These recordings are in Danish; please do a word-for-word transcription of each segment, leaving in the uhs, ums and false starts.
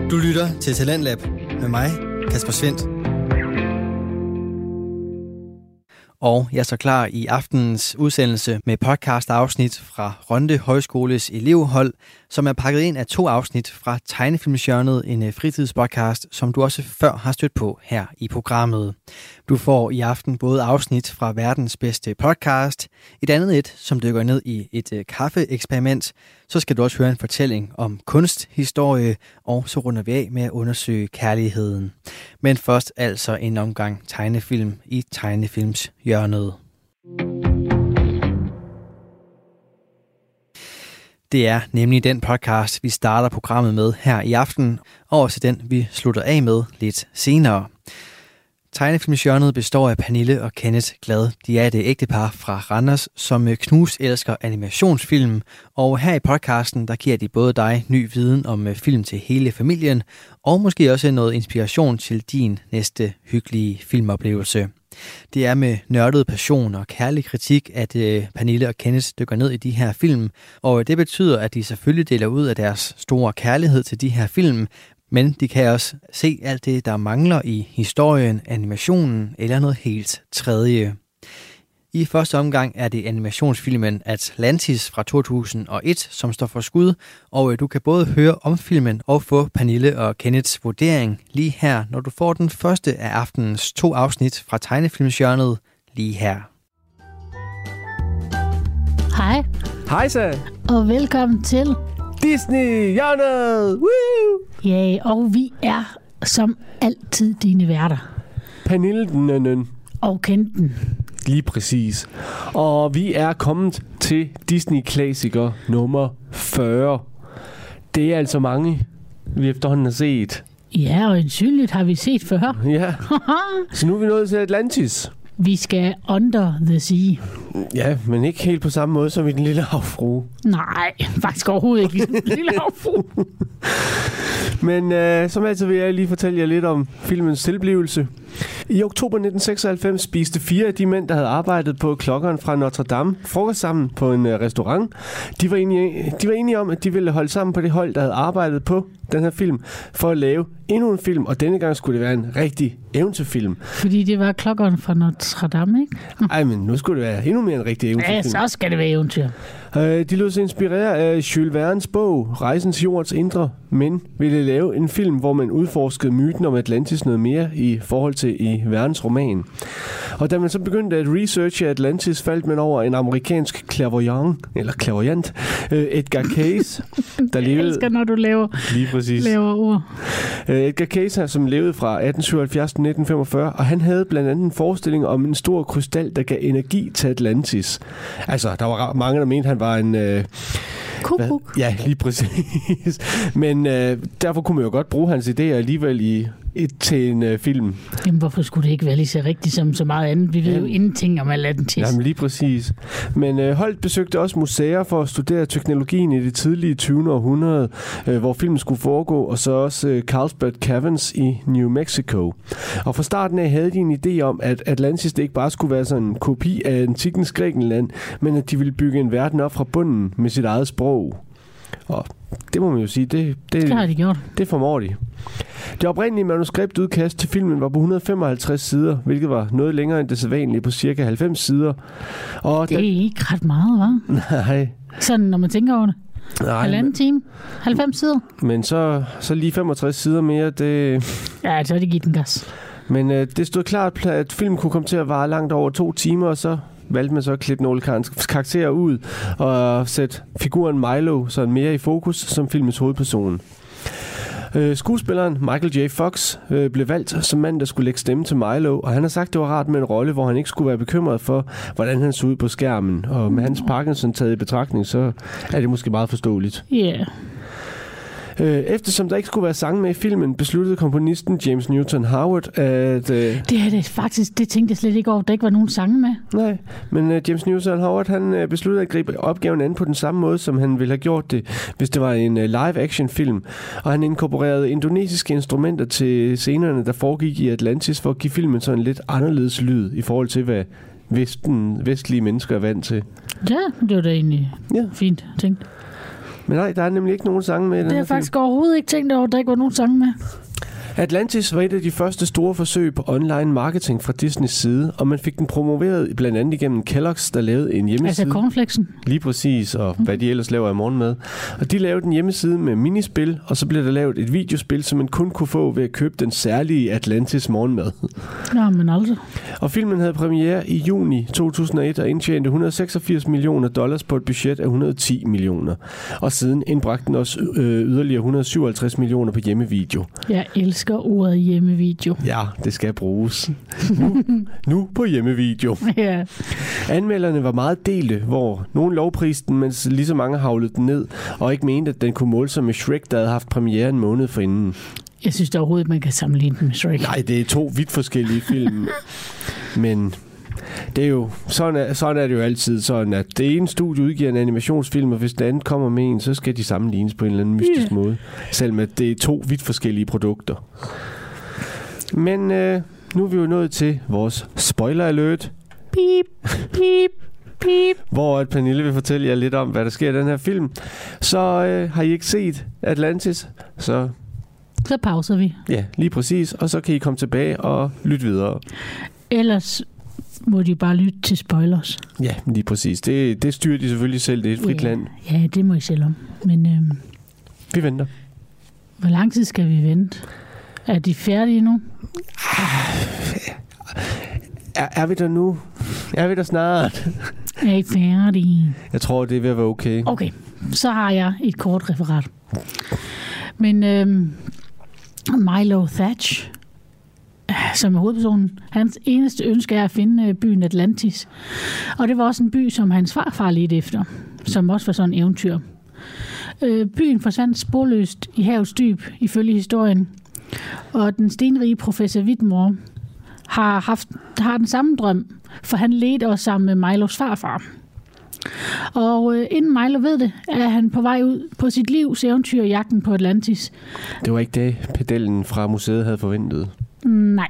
Du lytter til Talentlab med mig, Kasper Svendt. Og jeg er så klar i aftenens udsendelse med podcast-afsnit fra Rønde Højskoles elevhold, som er pakket ind af to afsnit fra Tegnefilmshjørnet, en fritidspodcast, som du også før har stødt på her i programmet. Du får i aften både afsnit fra verdens bedste podcast, et andet et, som dykker ned i et kaffeeksperiment. Så skal du også høre en fortælling om kunsthistorie, og så runder vi af med at undersøge kærligheden. Men først altså en omgang tegnefilm i Tegnefilmshjørnet. Det er nemlig den podcast, vi starter programmet med her i aften, og også den, vi slutter af med lidt senere. Tegnefilmshjørnet består af Pernille og Kenneth Glad. De er et ægtepar fra Randers, som knus elsker animationsfilm, og her i podcasten, der giver de både dig ny viden om film til hele familien, og måske også noget inspiration til din næste hyggelige filmoplevelse. Det er med nørdet passion og kærlig kritik, at øh, Pernille og Kenneth dykker ned i de her film, og det betyder, at de selvfølgelig deler ud af deres store kærlighed til de her film, men de kan også se alt det, der mangler i historien, animationen eller noget helt tredje. I første omgang er det animationsfilmen Atlantis fra to tusind og et, som står for skud, og du kan både høre om filmen og få Pernille og Kenneths vurdering lige her, når du får den første af aftenens to afsnit fra Tegnefilmshjørnet lige her. Hej. Hej så. Og velkommen til Disney-hjørnet! Woo! Ja, og vi er som altid dine værter. Pernille den og Kenten. Lige præcis. Og vi er kommet til Disney-klassiker nummer fyrre. Det er altså mange, vi efterhånden har set. Ja, og ensynligt har vi set før. Ja. Så nu er vi nået til Atlantis. Vi skal under the sea. Ja, men ikke helt på samme måde som i Den Lille Havfrue. Nej, faktisk overhovedet ikke i Den Lille Havfrue. Men øh, som altid vil jeg lige fortælle jer lidt om filmens tilblivelse. I oktober nitten seksoghalvfems spiste fire af de mænd, der havde arbejdet på klokkeren fra Notre Dame, frokost sammen på en øh, restaurant. De var, enige, de var enige om, at de ville holde sammen på det hold, der havde arbejdet på den her film, for at lave endnu en film, og denne gang skulle det være en rigtig eventyrfilm. Fordi det var klokkeren fra Notre Dame, ikke? Ej, men nu skulle det være endnu mere en rigtig eventyrfilm. Ja, så skal det være eventyr. Øh, de lod sig inspirere af Jules Vernes bog, Rejsens Jords Indre, men ville lave en film, hvor man udforskede myten om Atlantis noget mere i forhold til i Vernes roman. Og da man så begyndte at researche Atlantis, faldt man over en amerikansk clairvoyant, eller clairvoyant, øh, Edgar Cayce, der levede... Jeg elsker, når du laver, lige præcis. laver ord. Øh, Edgar Cayce, som levede fra atten syvoghalvfjerds til nitten femogfyrre, og han havde blandt andet en forestilling om en stor krystal, der gav energi til Atlantis. Altså, der var mange, der mente, han var en... Øh, Kukuk. Ja, lige præcis. Men øh, derfor kunne man jo godt bruge hans idéer alligevel i et, til en øh, film. Jamen, hvorfor skulle det ikke være lige så rigtigt som så meget andet? Vi ved jo ingenting om Atlantis. Jamen, lige præcis. Men øh, Holt besøgte også museer for at studere teknologien i det tidlige tyvende århundrede, øh, hvor filmen skulle foregå, og så også øh, Carlsbad Caverns i New Mexico. Og fra starten af havde de en idé om, at Atlantis det ikke bare skulle være sådan en kopi af antikkens Grækenland, men at de ville bygge en verden op fra bunden med sit eget sprog. Og det må man jo sige, det, det, det har de gjort. Det formår de. Det oprindelige manuskriptudkast til filmen var på et hundrede og femoghalvtreds sider, hvilket var noget længere end det sædvanlige på cirka halvfems sider. Og det er da... ikke ret meget, hva'? Nej. Sådan, når man tænker over det. Nej, halvanden time? halvfems sider? Men så, så lige femogtres sider mere, det... Ja, så er det givet den gas. Men øh, det stod klart, at filmen kunne komme til at vare langt over to timer, og så valgte man så at klippe nogle karakterer ud og sætte figuren Milo sådan mere i fokus som filmens hovedperson. Øh, skuespilleren Michael J. Fox øh, blev valgt som mand, der skulle lægge stemme til Milo, og han har sagt, at det var rart med en rolle, hvor han ikke skulle være bekymret for, hvordan han så ud på skærmen. Og med hans Parkinson taget i betragtning, så er det måske meget forståeligt. Ja. Yeah. Eftersom der ikke skulle være sange med i filmen, besluttede komponisten James Newton Howard at... Uh... Det er det faktisk, det tænkte jeg slet ikke over, at der ikke var nogen sange med. Nej, men uh, James Newton Howard, han uh, besluttede at gribe opgaven an på den samme måde, som han ville have gjort det, hvis det var en uh, live-action film. Og han inkorporerede indonesiske instrumenter til scenerne, der foregik i Atlantis, for at give filmen sådan en lidt anderledes lyd i forhold til, hvad vesten, vestlige mennesker er vant til. Ja, det var da egentlig ja. fint tænkt. Men nej, der er nemlig ikke nogen sange med i den Det har her jeg faktisk film. overhovedet ikke tænkt over, at der ikke var nogen sange med. Atlantis var et af de første store forsøg på online marketing fra Disneys side, og man fik den promoveret blandt andet igennem Kellogg's, der lavede en hjemmeside. Altså cornflakesen. Lige præcis, og hvad de ellers laver i morgenmad. Og de lavede en hjemmeside med minispil, og så blev der lavet et videospil, som man kun kunne få ved at købe den særlige Atlantis morgenmad. Nå, men altså. Og filmen havde premiere i juni to tusind og et og indtjente et hundrede og seksogfirs millioner dollars på et budget af et hundrede og ti millioner. Og siden indbragte den også øh, yderligere et hundrede og syvoghalvtreds millioner på hjemmevideo. Jeg elsker ordet hjemmevideo. Ja, det skal bruges. Nu, nu på hjemmevideo. Ja. Anmelderne var meget delte, hvor nogen lovpriste den, mens lige så mange havlede den ned, og ikke mente, at den kunne måle sig med Shrek, der havde haft premiere en måned forinden. Jeg synes da overhovedet, man kan sammenligne den med Shrek. Nej, det er to vidt forskellige film. Men det er jo, sådan er, sådan er det jo altid sådan, at det ene studie udgiver en animationsfilm, og hvis det andet kommer med en, så skal de sammenlignes på en eller anden mystisk yeah. måde. Selvom at det er to vidt forskellige produkter. Men øh, nu er vi jo nået til vores spoiler alert. Beep, beep, beep. Hvor at Pernille vil fortælle jer lidt om, hvad der sker i den her film. Så øh, har I ikke set Atlantis, så... Så pauser vi. Ja, lige præcis. Og så kan I komme tilbage og lytte videre. Ellers må de bare lytte til spoilers. Ja, lige præcis. Det, det styrer de selvfølgelig selv. Det er et frit ja. land. Ja, det må I selv om. Men øhm, vi venter. Hvor lang tid skal vi vente? Er de færdige nu? Er, er vi der nu? Er vi der snart? Er I færdige? Jeg tror, det er ved at være okay. Okay, så har jeg et kort referat. Men øhm, Milo Thatch, som er hovedpersonen, hans eneste ønske er at finde byen Atlantis. Og det var også en by, som hans farfar ledte efter, som også var sådan en eventyr. Øh, byen forsvandt sporløst i havets dyb, ifølge historien. Og den stenrige professor Whitmore har, haft, har den samme drøm, for han ledte også sammen med Milos farfar. Og øh, inden Milo ved det, er han på vej ud på sit livs eventyr i jagten på Atlantis. Det var ikke det, pedellen fra museet havde forventet. Nej.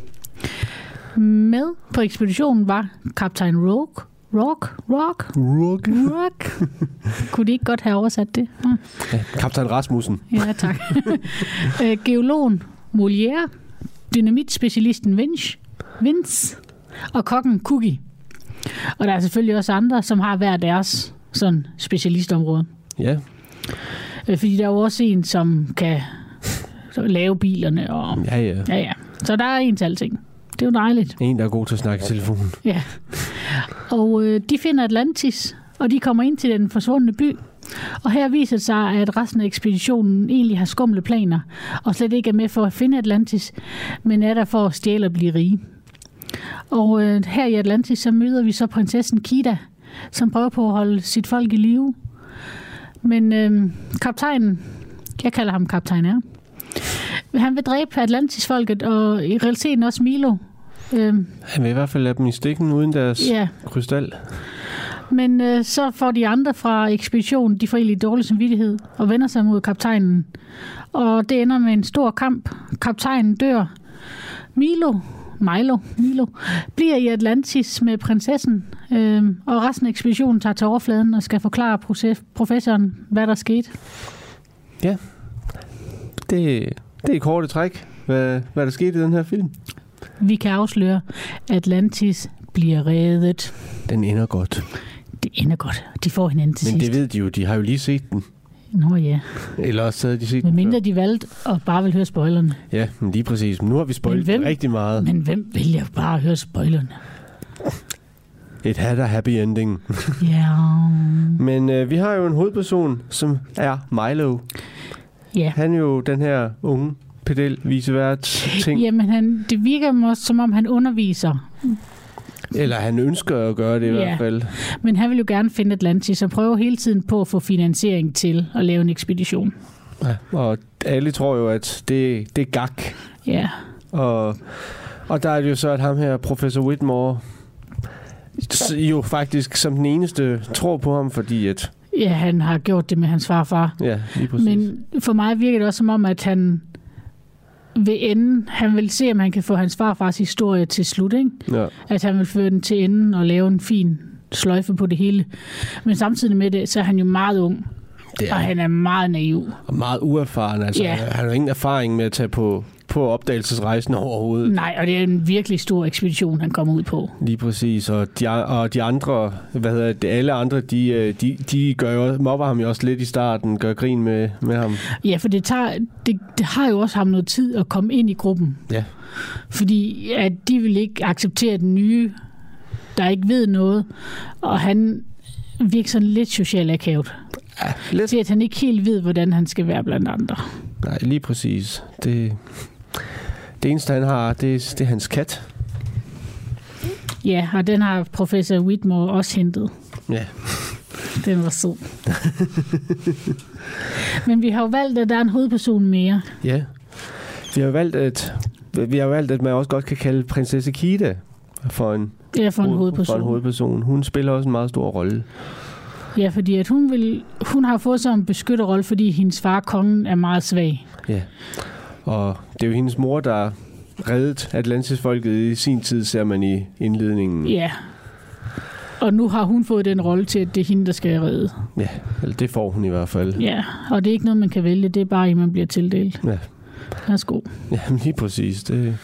Med på ekspeditionen var kaptajn Rogue. Rock? Rock? Rock? Rock? Kunne de ikke godt have oversat det? Ja. Ja, kaptajn Rasmussen. Ja, tak. Geologen Molière, dynamitspecialisten Vince, Vince og kokken Cookie. Og der er selvfølgelig også andre, som har hver deres sådan specialistområde. Ja. Fordi der er jo også en, som kan lave bilerne. Og Ja, ja. ja, ja. Så der er en til alting. Det er jo dejligt. En, der er god til at snakke i telefonen. Ja. Og øh, de finder Atlantis, og de kommer ind til den forsvundne by. Og her viser det sig, at resten af ekspeditionen egentlig har skumle planer, og slet ikke er med for at finde Atlantis, men er der for at stjæle og blive rige. Og øh, her i Atlantis, så møder vi så prinsessen Kida, som prøver på at holde sit folk i live. Men øh, kaptajnen, jeg kalder ham kaptajn R, han vil dræbe Atlantis-folket, og i realiteten også Milo. Øh, Han vil i hvert fald lade dem i stikken uden deres ja. krystal. Men øh, så får de andre fra ekspeditionen, de får egentlig dårlig samvittighed og vender sig mod kaptajnen. Og det ender med en stor kamp. Kaptajnen dør. Milo, Milo, Milo bliver i Atlantis med prinsessen, øh, og resten af ekspeditionen tager til overfladen og skal forklare proces- professoren, hvad der skete. Ja, det, det er et korte træk, hvad, hvad der skete i den her film. Vi kan afsløre, at Atlantis bliver reddet. Den ender godt. Det ender godt. De får hinanden til Men sidst. det ved de jo, de har jo lige set den. Nå ja. Eller også havde de set Men den mindre før. de valgte at bare vil høre spoilerne. Ja, men lige præcis. Men nu har vi spoilet hvem- rigtig meget. Men hvem vælger bare at høre spoilerne? It had a happy ending. Ja. Men øh, vi har jo en hovedperson, som er Milo. Ja. Han er jo den her unge pedel visevært ting. Jamen, han, det virker også, som om han underviser. Eller han ønsker at gøre det i Ja. hvert fald. Men han vil jo gerne finde Atlantis og prøver hele tiden på at få finansiering til at lave en ekspedition. Ja, og alle tror jo, at det, det er gak. Ja. Og, og der er det jo så, at ham her, professor Whitmore, jo faktisk som den eneste tror på ham, fordi at... Ja, han har gjort det med hans farfar. Ja, lige præcis. Men for mig virker det også som om, at han vil ende, han vil se, om han kan få hans farfars historie til slut, ikke? Ja. At han vil føre den til enden og lave en fin sløjfe på det hele. Men samtidig med det, så er han jo meget ung. Det er. Og han er meget naiv. Og meget uerfaren. Altså, Ja. Han har jo ingen erfaring med at tage på, på opdagelsesrejsen overhovedet. Nej, og det er en virkelig stor ekspedition, han kommer ud på. Lige præcis. Og de, og de andre, hvad hedder det, alle andre, de, de, de gør jo, mobber ham jo også lidt i starten, gør grin med, med ham. Ja, for det, tager, det, det har jo også ham noget tid at komme ind i gruppen. Ja. Fordi at de vil ikke acceptere den nye, der ikke ved noget. Og han virker sådan lidt socialt akavet. Ja, lidt. Til at han ikke helt ved, hvordan han skal være blandt andre. Nej, lige præcis. Det, det eneste, han har, det, det er hans kat. Ja, og den har professor Whitmore også hentet. Ja. Den var sød. Men vi har jo valgt, at der er en hovedperson mere. Ja. Vi har valgt, at, vi har valgt, at man også godt kan kalde prinsesse Kida for en, Ja, for en hovedperson. For en hovedperson. Hun spiller også en meget stor rolle. Ja, fordi at hun, vil, hun har fået sig en beskytterrolle, fordi hendes far, kongen, er meget svag. Ja. Og det er jo hendes mor, der reddet Atlantis-folket i sin tid, ser man i indledningen. Ja. Og nu har hun fået den rolle til, at det er hende, der skal redde. Ja, eller det får hun i hvert fald. Ja, og det er ikke noget, man kan vælge. Det er bare, at man bliver tildelt. Ja. Værsgo. Ja, lige præcis. Det,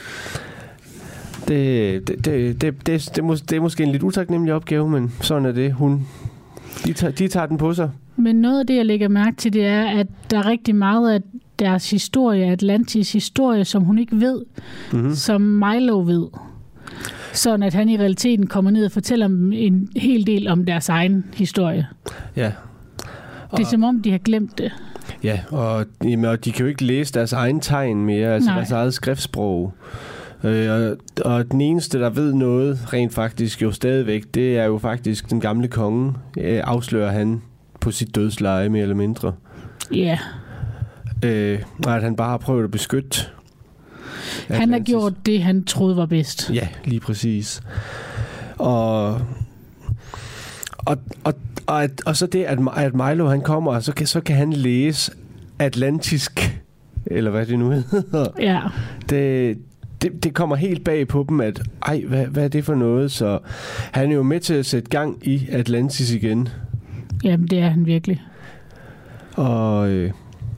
det, det, det, det, det, det, mås, det er måske en lidt utaknemmelig opgave, men sådan er det. Hun, de, tager, de tager den på sig. Men noget af det, jeg lægger mærke til, det er, at der er rigtig meget af deres historie, Atlantis historie, som hun ikke ved, mm-hmm. som Milo ved. Sådan at han i realiteten kommer ned og fortæller dem en hel del om deres egen historie. Ja. Og det er som om, de har glemt det. Ja, og, jamen, og de kan jo ikke læse deres egen tegn mere, altså Nej. deres eget skriftsprog. Øh, og, og den eneste, der ved noget rent faktisk jo stadigvæk, det er jo faktisk den gamle konge, øh, afslører han på sit dødsleje mere eller mindre. Ja. Øh, og at han bare har prøvet at beskytte Han Atlantis. har gjort det, han troede var bedst. Ja, lige præcis. Og, og, og, og, at, og så det, at, at Milo han kommer, og så kan, så kan han læse atlantisk, eller hvad det nu hedder. Ja. Det, det, det kommer helt bag på dem, at ej, hvad, hvad er det for noget? Så han er jo med til at sætte gang i Atlantis igen. Jamen, det er han virkelig. Og, øh,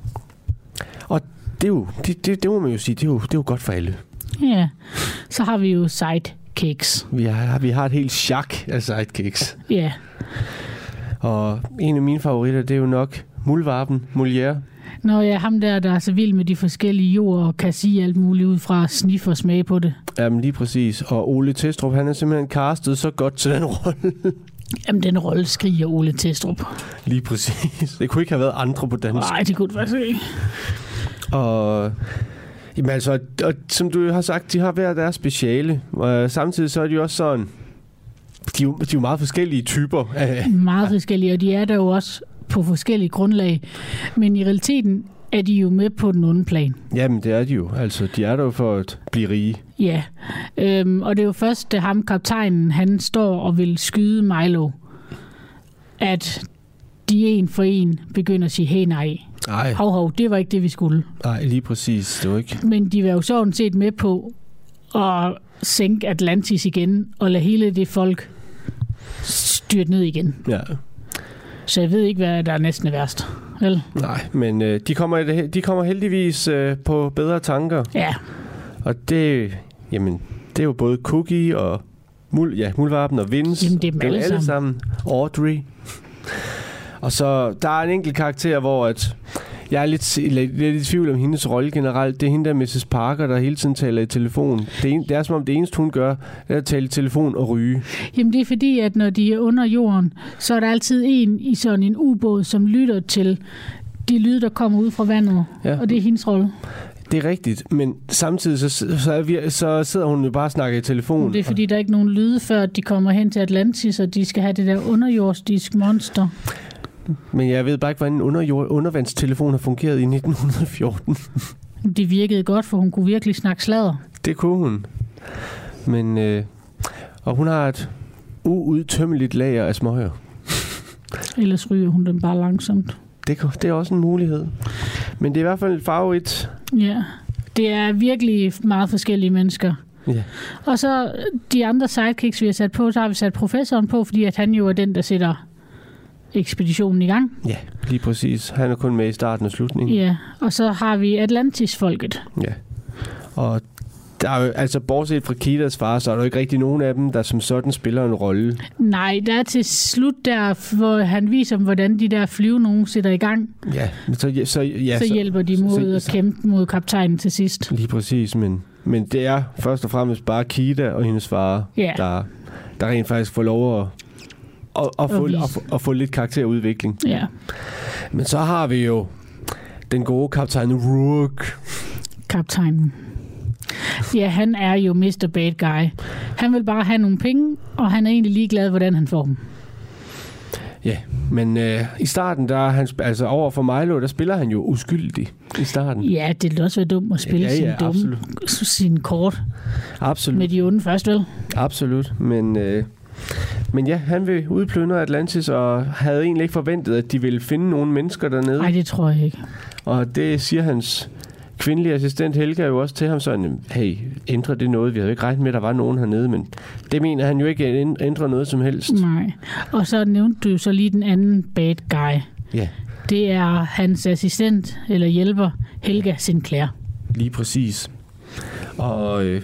og det, er jo, det, det, det må man jo sige, det er jo, det er jo godt for alle. Ja. Så har vi jo sidekicks. Vi har, vi har et helt chak af sidekicks. Ja. Og en af mine favoritter, det er jo nok Muldvarpen, Molière. Nå ja, ham der, der er så vild med de forskellige jord og kan sige alt muligt ud fra at sniffe og smage på det. Jamen lige præcis. Og Ole Testrup, han er simpelthen castet så godt til den rolle. Jamen, den rolle skriger Ole Testrup. Lige præcis. Det kunne ikke have været andre på dansk. Nej, det kunne det faktisk ikke. Og, jamen altså, og, som du har sagt, de har hver deres speciale. Og samtidig så er de jo også sådan, de er jo, de er jo meget forskellige typer. Meget forskellige, og de er der jo også på forskellige grundlag. Men i realiteten er de jo med på den onde plan. Jamen, det er de jo. Altså, de er der jo for at blive rige. Ja, øhm, og det er jo først, da ham, kaptajnen, han står og vil skyde Milo, at de en for en begynder at sige, hey nej, Nej, hov hov, det var ikke det, vi skulle. nej, lige præcis. Det var ikke. Men de var jo sådan set med på at sænke Atlantis igen, og lade hele det folk styrte ned igen. Ja. Så jeg ved ikke, hvad der er næsten er værst. Vel? Nej, men øh, de, kommer, i det- de kommer heldigvis øh, på bedre tanker. Ja, Og det, jamen, det er jo både Cookie og Mul, ja, Muldvarpen og Vince. Jamen, det er dem alle alle sammen. Audrey. Og så der er en enkelt karakter, hvor at jeg er lidt, lidt, lidt i tvivl om hendes rolle generelt. Det er hende der, missus Parker, der hele tiden taler i telefon. Det er, en, det er som om det eneste, hun gør, er at tale i telefon og ryge. jamen det er fordi, at når de er under jorden, så er der altid en i sådan en ubåd, som lytter til de lyde, der kommer ud fra vandet. Ja. Og det er hendes rolle. Det er rigtigt, men samtidig så, så, er vi, så sidder hun jo bare og snakker i telefon. Det er fordi, der er ikke nogen lyde, før de kommer hen til Atlantis, og de skal have det der underjordisk monster. Men jeg ved bare ikke, hvordan en underjord, undervandstelefon har fungeret i nitten fjorten. Det virkede godt, for hun kunne virkelig snakke sladder. Det kunne hun. Men, øh, og hun har et uudtømmeligt lager af småhør. Ellers ryger hun dem bare langsomt. Det, kan- det er også en mulighed. Men det er i hvert fald et favorit. Ja, det er virkelig meget forskellige mennesker. Ja. Og så de andre sidekicks, vi har sat på, så har vi sat professoren på, fordi at han jo er den, der sætter ekspeditionen i gang. Ja, lige præcis. Han er kun med i starten og slutningen. Ja, og så har vi Atlantis-folket. Ja, og der er jo, altså bortset fra Kidas far, så er der jo ikke rigtig nogen af dem, der som sådan spiller en rolle. Nej, der er til slut der, hvor han viser dem, hvordan de der flyve nogen sætter i gang. Ja, så, så, ja, så, så hjælper de mod så, så, at kæmpe mod kaptajnen til sidst. Lige præcis, men, men det er først og fremmest bare Kida og hendes far, ja. der, der rent faktisk får lov at, at, at, få, at, at få lidt karakterudvikling. Ja. Men så har vi jo den gode kaptajn Rourke. Kaptajnen. Ja, han er jo mister Bad Guy. Han vil bare have nogle penge, og han er egentlig ligeglad, hvordan han får dem. Ja, men øh, i starten, der han, altså over for Milo, der spiller han jo uskyldig i starten. Ja, det vil også være dumt at spille ja, ja, sin, dumme, sin kort absolut. Med de onde først, vel? Absolut, men, øh, men ja, han vil udplyndre Atlantis, og havde egentlig ikke forventet, at de ville finde nogle mennesker dernede. Nej, det tror jeg ikke. Og det siger hans kvindelige assistent Helga jo også til ham sådan, hey, ændrer det noget? Vi havde jo ikke regnet med, at der var nogen hernede, men det mener han jo ikke ændrer noget som helst. Nej, og så nævnte du så lige den anden bad guy. Ja. Det er hans assistent, eller hjælper, Helga Sinclair. Lige præcis. Og øh,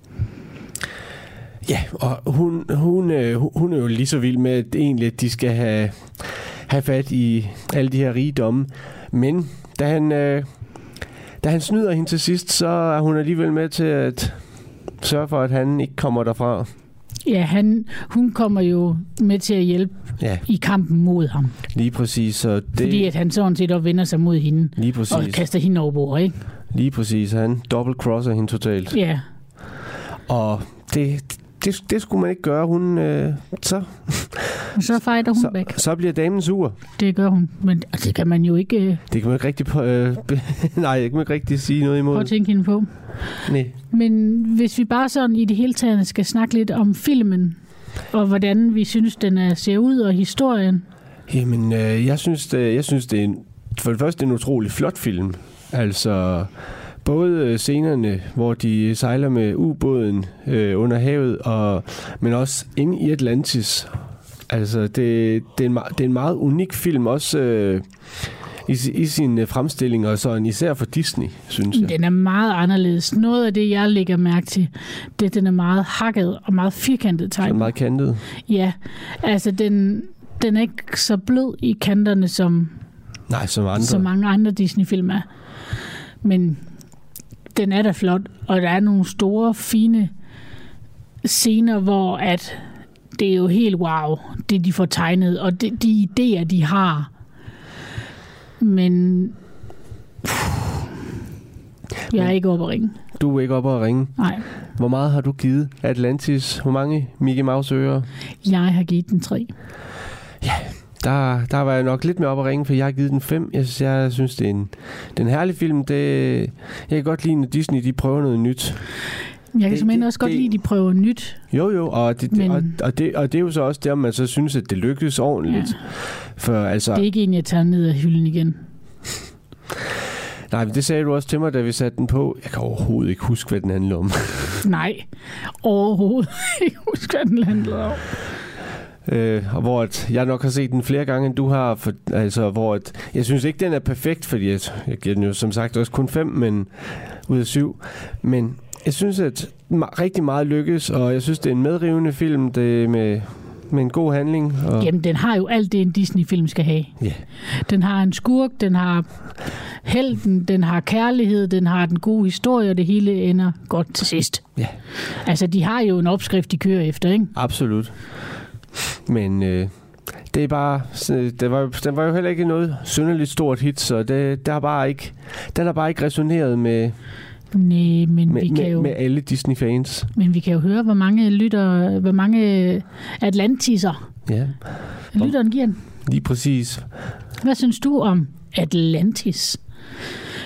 ja, og hun, hun, øh, hun er jo lige så vild med, at egentlig at de skal have, have fat i alle de her rigdomme, men da han... Øh, Da han snyder hende til sidst, så er hun alligevel med til at sørge for, at han ikke kommer derfra. Ja, han, hun kommer jo med til at hjælpe ja. i kampen mod ham. Lige præcis. Så det... Fordi at han sådan set også vender sig mod hende. Lige præcis. Og kaster hende over bord, ikke? Lige præcis. Han double-crosser hende totalt. Ja. Og det, det, det skulle man ikke gøre. Hun... Øh, så... Og så fighter hun så, væk. Så bliver damen sur. Det gør hun, men det kan man jo ikke... Øh... Det kan man ikke rigtig... Øh, nej, det kan man ikke rigtig sige noget imod. Prøv at tænke hende på. Nej. Men hvis vi bare sådan i det hele taget skal snakke lidt om filmen, og hvordan vi synes, den er, ser ud, og historien. Jamen, øh, jeg synes, det, jeg synes, det er en, for det første en utrolig flot film. Altså... Både scenerne, hvor de sejler med ubåden øh, under havet, og, men også inde i Atlantis. Altså, det, det, er, en, det er en meget unik film, også øh, i, i sin fremstilling, og sådan især for Disney, synes jeg. Den er meget anderledes. Noget af det, jeg lægger mærke til, det er, den er meget hakket og meget firkantet tegnet. Den er meget kantet. Ja, altså den, den er ikke så blød i kanterne, som, Nej, som, andre. som mange andre Disney-film er. Men den er da flot, og der er nogle store, fine scener, hvor at det er jo helt wow, det de får tegnet, og de, de idéer, de har. Men pff, jeg er ikke oppe at ringe. Du er ikke oppe at ringe? Nej. Hvor meget har du givet Atlantis? Hvor mange Mickey Mouse ører? Jeg har givet den tre. Ja, der, der var jeg nok lidt mere oppe at ringe, for jeg har givet den fem. Jeg synes, jeg synes det er en, den herlig film. Det, jeg kan godt lide, at Disney de prøver noget nyt. Jeg kan simpelthen også det, godt lide, at de prøver nyt. Jo, jo, og det, Men... og, og, det, og det er jo så også der, man så synes, at det lykkes ordentligt. Ja. For, altså... Det er ikke en, jeg tager ned af hylden igen. Nej, men det sagde du også til mig, da vi satte den på. Jeg kan overhovedet ikke huske, hvad den handler om. Nej, overhovedet ikke huske, hvad den handler om. Øh, og hvor at jeg nok har set den flere gange, end du har. For, altså, hvor at, jeg synes ikke, den er perfekt, fordi jeg, jeg giver den jo som sagt også kun fem, men ud af syv. Men jeg synes, at rigtig meget lykkes, og jeg synes, det er en medrivende film det med, med en god handling. Og... Jamen, den har jo alt det, en Disney-film skal have. Yeah. Den har en skurk, den har helten, den har kærlighed, den har den gode historie, og det hele ender godt til sidst. Ja. Altså, de har jo en opskrift, de kører efter, ikke? Absolut. Men øh, det er bare, det var, den var jo heller ikke noget synderligt stort hit, så det, det har bare ikke, den har bare ikke resoneret med, Nej, men med, vi kan med, jo, med alle Disney-fans. Men vi kan jo høre, hvor mange lytter, hvor mange Atlantiser ja. lytteren giver den. Lige præcis. Hvad synes du om Atlantis?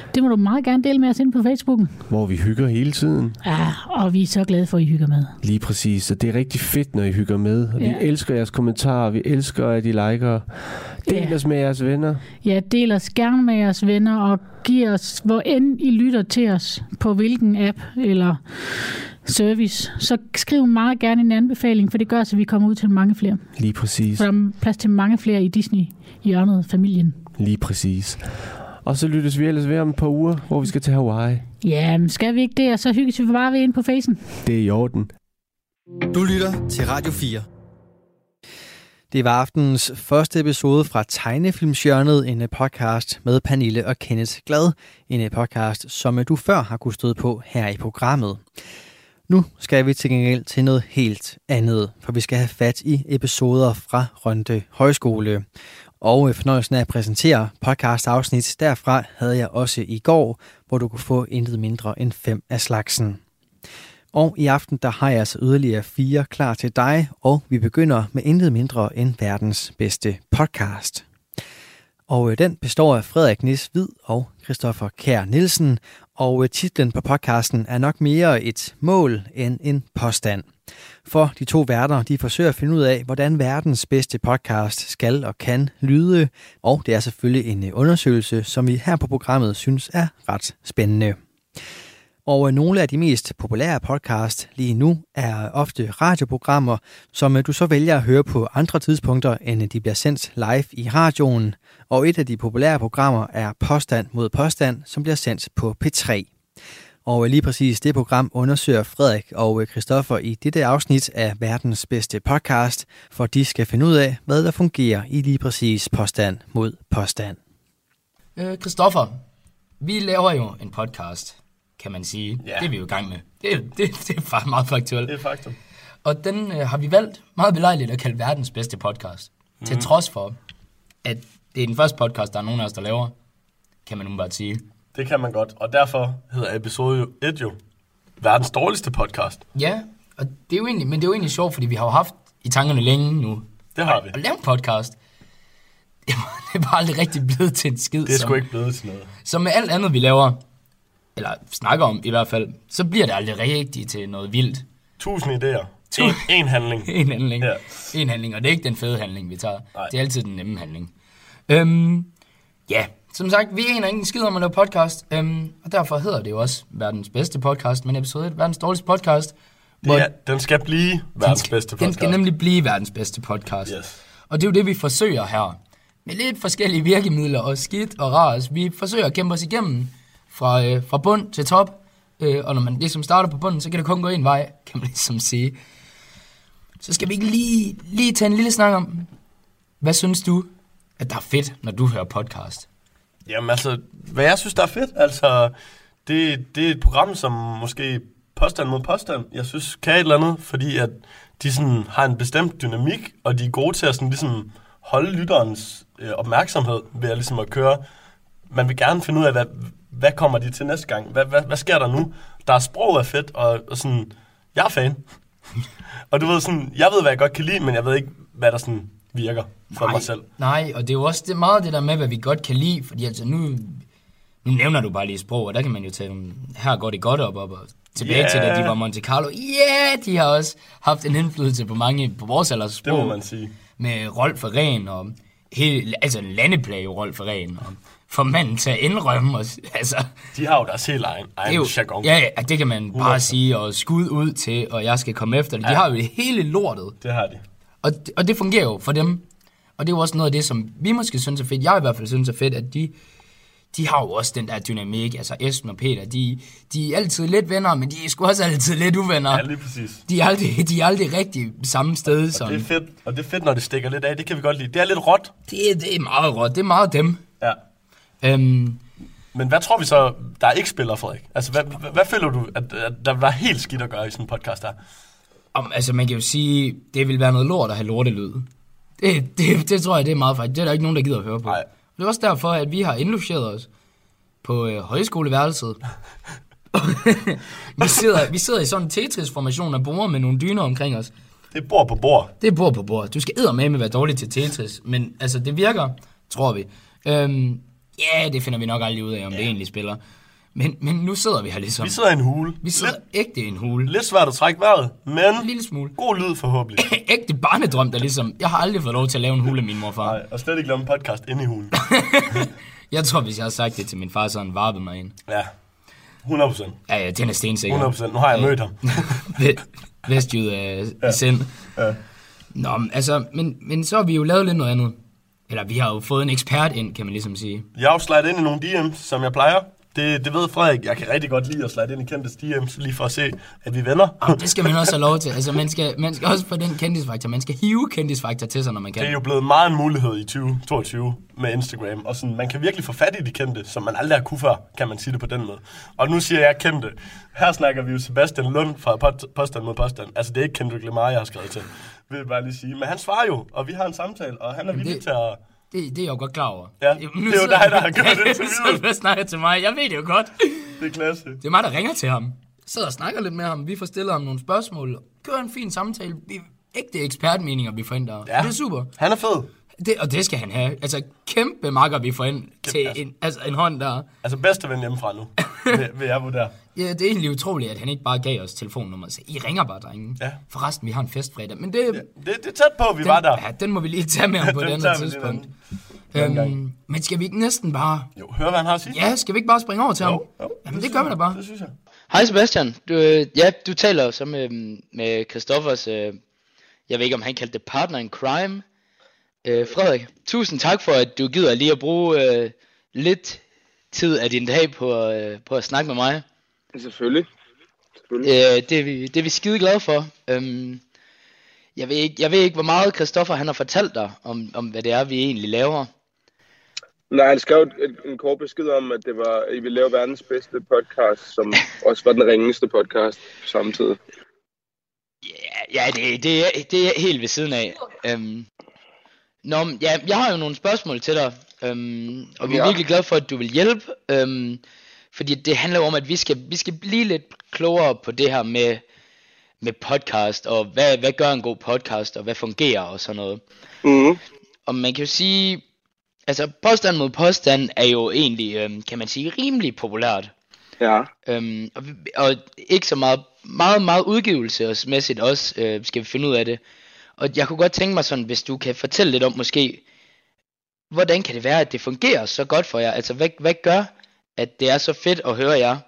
Det må du meget gerne dele med os ind på Facebooken. Hvor vi hygger hele tiden. Ja, og vi er så glade for, at I hygger med. Lige præcis, og det er rigtig fedt, når I hygger med. Og ja. Vi elsker jeres kommentarer, vi elsker, at I liker. Del os ja. med jeres venner. Ja, del os gerne med jeres venner, og giv os, hvor end I lytter til os, på hvilken app eller service, så skriv meget gerne en anbefaling, for det gør, så vi kommer ud til mange flere. Lige præcis. For der er plads til mange flere i Disney-hjørnet, familien. Lige præcis. Og så lyttes vi ellers ved om et par uger, hvor vi skal til Hawaii. Ja, men skal vi ikke det, og så hygges vi bare ved ind på facen. Det er i orden. Du lytter til Radio fire. Det var aftenens første episode fra Tegnefilmshjørnet, en podcast med Pernille og Kenneth Glad. En podcast, som du før har kunnet støde på her i programmet. Nu skal vi til gengæld til noget helt andet, for vi skal have fat i episoder fra Rønde Højskole. Og fornøjelsen af at præsentere podcast-afsnit derfra havde jeg også i går, hvor du kunne få intet mindre end fem af slagsen. Og i aften der har jeg altså yderligere fire klar til dig, og vi begynder med intet mindre end verdens bedste podcast. Og den består af Frederik Nis Hvid og Christoffer Kjær Nielsen, og titlen på podcasten er nok mere et mål end en påstand. For de to værter, de forsøger at finde ud af, hvordan verdens bedste podcast skal og kan lyde, og det er selvfølgelig en undersøgelse, som vi her på programmet synes er ret spændende. Og nogle af de mest populære podcast lige nu er ofte radioprogrammer, som du så vælger at høre på andre tidspunkter, end de bliver sendt live i radioen. Og et af de populære programmer er Påstand mod Påstand, som bliver sendt på P tre. Og lige præcis det program undersøger Frederik og Christoffer i dette afsnit af verdens bedste podcast, for de skal finde ud af, hvad der fungerer i lige præcis Påstand mod Påstand. Øh, Christoffer, vi laver jo en podcast, kan man sige. Ja. Det er vi jo i gang med. Det er, det, det er faktisk meget faktuelt. Det er faktum. Og den øh, har vi valgt meget belejligt at kalde verdens bedste podcast. Mm. Til trods for, at det er den første podcast, der er nogen af os, der laver, kan man nu bare sige. Det kan man godt, og derfor hedder episode et jo verdens dårligste podcast. Ja, og det er jo egentlig, men det er jo egentlig sjovt, fordi vi har jo haft i tankerne længe nu. Det har vi. At lave en podcast. Det er bare aldrig rigtig blevet til en skid. Det er sgu ikke blevet til noget. Så med alt andet, vi laver, eller snakker om i hvert fald, så bliver det aldrig rigtigt til noget vildt. Tusind idéer. En, en handling. en handling. Ja. En handling, og det er ikke den fede handling, vi tager. Nej. Det er altid den nemme handling. Øhm, ja, som sagt, vi aner ingen skid om at lave podcast, øhm, og derfor hedder det jo også verdens bedste podcast, men episode et, verdens dårligste podcast. Det er, den skal blive verdens skal, bedste podcast. Den skal nemlig blive verdens bedste podcast. Yes. Og det er jo det, vi forsøger her. Med lidt forskellige virkemidler og skidt og ras. Vi forsøger at kæmpe os igennem fra, øh, fra bund til top. Øh, og når man ligesom starter på bunden, så kan det kun gå en vej, kan man ligesom sige. Så skal vi ikke lige, lige tage en lille snak om, hvad synes du, at der er fedt, når du hører podcast? Jamen altså, hvad jeg synes, der er fedt, altså, det, det er et program, som måske påstand mod påstand, jeg synes, kan et eller andet, fordi at de sådan har en bestemt dynamik, og de er gode til at sådan ligesom holde lytterens øh, opmærksomhed ved at ligesom at køre. Man vil gerne finde ud af, hvad, hvad kommer de til næste gang? Hvad, hvad, hvad sker der nu? Der er sprog er fedt, og, og sådan, jeg er fan. Og du ved sådan, jeg ved, hvad jeg godt kan lide, men jeg ved ikke, hvad der sådan virker for nej, mig selv. Nej, og det er jo også det, meget det der med, hvad vi godt kan lide, fordi altså nu, nu nævner du bare lige sprog, og der kan man jo tage dem, her går det godt op, op og tilbage yeah. til, da de var Monte Carlo. Ja, yeah, de har også haft en indflydelse på mange, på vores alders sprog. Det må man sige. Med Rolf Ren og hele, altså en landeplage Rolf Ren, og for manden til at indrømme os, altså. De har jo deres helt egen, egen jargon. Ja, ja, det kan man bare sige, og skud ud til, og jeg skal komme efter det. De ja. har jo det hele lortet. Det har de. Og, og det fungerer jo for dem. Og det er jo også noget af det, som vi måske synes er fedt. Jeg i hvert fald synes er fedt, at de, de har jo også den der dynamik. Altså Esben og Peter, de, de er altid lidt venner, men de er sgu også altid lidt uvenner. Ja, lige præcis. De er aldrig, de er aldrig rigtig samme sted. Og, som, og det er fedt, og det er fedt, når det stikker lidt af. Det kan vi godt lide. Det er lidt råt. Det, det er meget råt. Det er meget dem. Ja. Øhm, Men hvad tror vi så, der ikke spiller, Frederik? Altså, hvad, hvad, hvad føler du, at, at der var helt skidt at gøre i sådan en podcast her? Om, altså, man kan jo sige, det vil være noget lort at have lortelyd. Det, det, det tror jeg, det er meget faktisk. Det er der ikke nogen, der gider at høre på. Nej. Det er også derfor, at vi har indlogeret os på øh, højskoleværelset. vi, sidder, vi sidder i sådan en Tetris-formation af borde med nogle dyner omkring os. Det er bord på bord. Det er bord på bord. Du skal eddermame være dårlig til Tetris, men altså, det virker, tror vi. Øhm, Ja, yeah, det finder vi nok aldrig ud af, om ja. det egentlig spiller. Men, men nu sidder vi her ligesom. Vi sidder i en hule. Vi sidder lidt, ægte i en hule. Lidt svært at trække vejret, men en lille smule. God lyd forhåbentlig. Ægte barnedrøm, der ligesom... Jeg har aldrig fået lov til at lave en hule af min morfar. Nej, og slet ikke lave en podcast inde i hulen. Jeg tror, hvis jeg har sagt det til min far, så han varpet mig ind. Ja, hundrede procent. Ja, ja, den er stensikker. hundrede procent. Nu har jeg mødt ham. Vestjyd af ja. sind. Ja. Nå, altså, men, men så har vi jo lavet lidt noget andet. Eller vi har jo fået en ekspert ind, kan man ligesom sige. Jeg har jo slidet ind i nogle D M's, som jeg plejer. Det, det ved Frederik. Jeg kan rigtig godt lide at slide ind i kendtes D M's, lige for at se, at vi er venner. Og det skal man også have lov til. Altså, man skal, man skal også få den kendisfaktor. Man skal hive kendisfaktor til sig, når man kan. Det er jo blevet meget en mulighed i tyve toogtyve med Instagram. Og sådan, man kan virkelig få fat i de kendte, som man aldrig har kunne før, kan man sige det på den måde. Og nu siger jeg kendte. Her snakker vi jo Sebastian Lund fra Påstand mod Påstand. Altså, det er ikke Kendrick Lamar, jeg har skrevet til. Vil jeg bare lige sige. Men han svarer jo, og vi har en samtale, og han er villig til at... Det, det er jeg jo godt klar over. Ja, det er jo dig, der har gjort det til videre. Så snakker til mig. Jeg ved det jo godt. Det er klasse. Det er mig, der ringer til ham. Sidder og snakker lidt med ham. Vi får stillet ham nogle spørgsmål. Kører en fin samtale. Vi ægte ekspertmeninger, vi får ind der. Ja. Det er super. Han er fed. Det, og det skal han have. Altså, kæmpe makker, vi får ind til altså. en, altså, en hånd der. Altså, bedste ven hjemmefra nu, vil, vil jeg vurdere. Ja, det er egentlig utroligt, at han ikke bare gav os telefonnummer. Så I ringer bare, drenge. Ja. Forresten, vi har en fest fredag. Men det, ja, det, det er tæt på, vi den, var der. Ja, den må vi lige tage med ham på et andet tidspunkt. Øhm, men skal vi ikke næsten bare... Jo, hør hvad han har at sige. Ja, skal vi ikke bare springe over til jo, ham? Jo, Jamen, det gør vi da bare. Det synes jeg. Hej Sebastian. Du, ja, du taler så med, med Christoffers, øh, jeg ved ikke om han kaldte det partner in crime, øh, Frederik. Tusind tak for, at du gider lige at bruge øh, lidt tid af din dag på, øh, på at snakke med mig. Selvfølgelig. Selvfølgelig. Øh, det, er vi, det er vi skide glade for. Øhm, jeg, ved ikke, jeg ved ikke, hvor meget Christoffer han har fortalt dig om, om hvad det er, vi egentlig laver. Nej, han skrev en, en kort besked om, at det var, I ville lave verdens bedste podcast, som også var den ringeste podcast samtidig. Ja, ja det, det, er, det er helt ved siden af. Øhm, nå, ja, jeg har jo nogle spørgsmål til dig, øhm, og vi er ja. virkelig glade for, at du vil hjælpe. Øhm, fordi det handler om, at vi skal, vi skal blive lidt klogere på det her med, med podcast, og hvad, hvad gør en god podcast, og hvad fungerer og sådan noget. Mm. Og man kan jo sige... Altså, påstand mod påstand er jo egentlig, øhm, kan man sige, rimelig populært. Ja. Øhm, og, og ikke så meget, meget, meget udgivelsesmæssigt også, øh, skal vi finde ud af det. Og jeg kunne godt tænke mig sådan, hvis du kan fortælle lidt om måske, hvordan kan det være, at det fungerer så godt for jer? Altså, hvad, hvad gør, at det er så fedt at høre jer?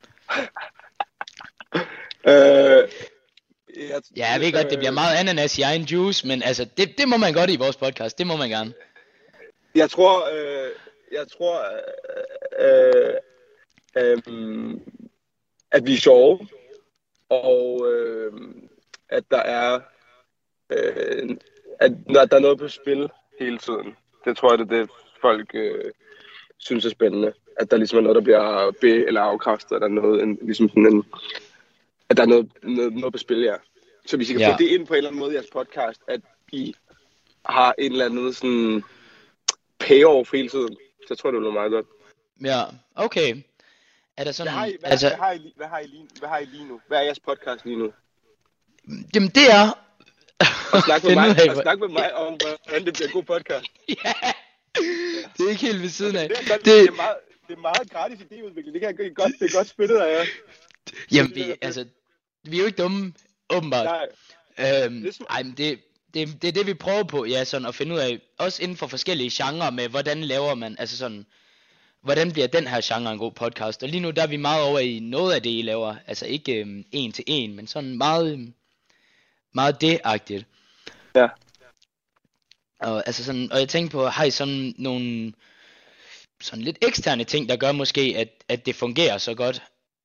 øh, jeg, ja, jeg ved godt, det bliver meget ananas i egen juice, men altså, det, det må man godt i vores podcast, det må man gerne. Jeg tror, øh, jeg tror, øh, øh, øh, at vi er sjove, og øh, at der er, øh, at der, der er noget på spil hele tiden. Det tror jeg, det er det, folk øh, synes er spændende. At der ligesom er noget, der bliver be- eller afkræftet, at der er noget, en, ligesom sådan en, at der er noget, noget, noget på spil, ja. Så hvis I kan ja. få det ind på en eller anden måde i jeres podcast, at I har en eller anden sådan... payoff hele tiden, så tror jeg, det bliver meget godt. Ja, okay. Er der sådan... Hvad har I, hvad, altså... hvad har I, hvad har I, lige, hvad har I lige nu? Hvad er jeres podcast lige nu? Jamen, det er... Og snakke med mig, og snakke med mig om, hvordan det bliver en god podcast. Ja, det er ikke helt ved siden af. Det er, det, det er, meget, det er meget gratis idéudvikling. Det kan jeg godt, det er godt spyttet af jer. Jamen, vi, altså, vi er jo ikke dumme, åbenbart. Nej. Øhm, ej, men det... Det, det er det, vi prøver på, ja, sådan at finde ud af, også inden for forskellige genrer med, hvordan laver man, altså sådan, hvordan bliver den her genre en god podcast, og lige nu der er vi meget over i noget af det, I laver, altså ikke øhm, en til en, men sådan meget, meget det-agtigt. Ja. Og, altså sådan, og jeg tænker på, har I sådan nogle, sådan lidt eksterne ting, der gør måske, at, at det fungerer så godt?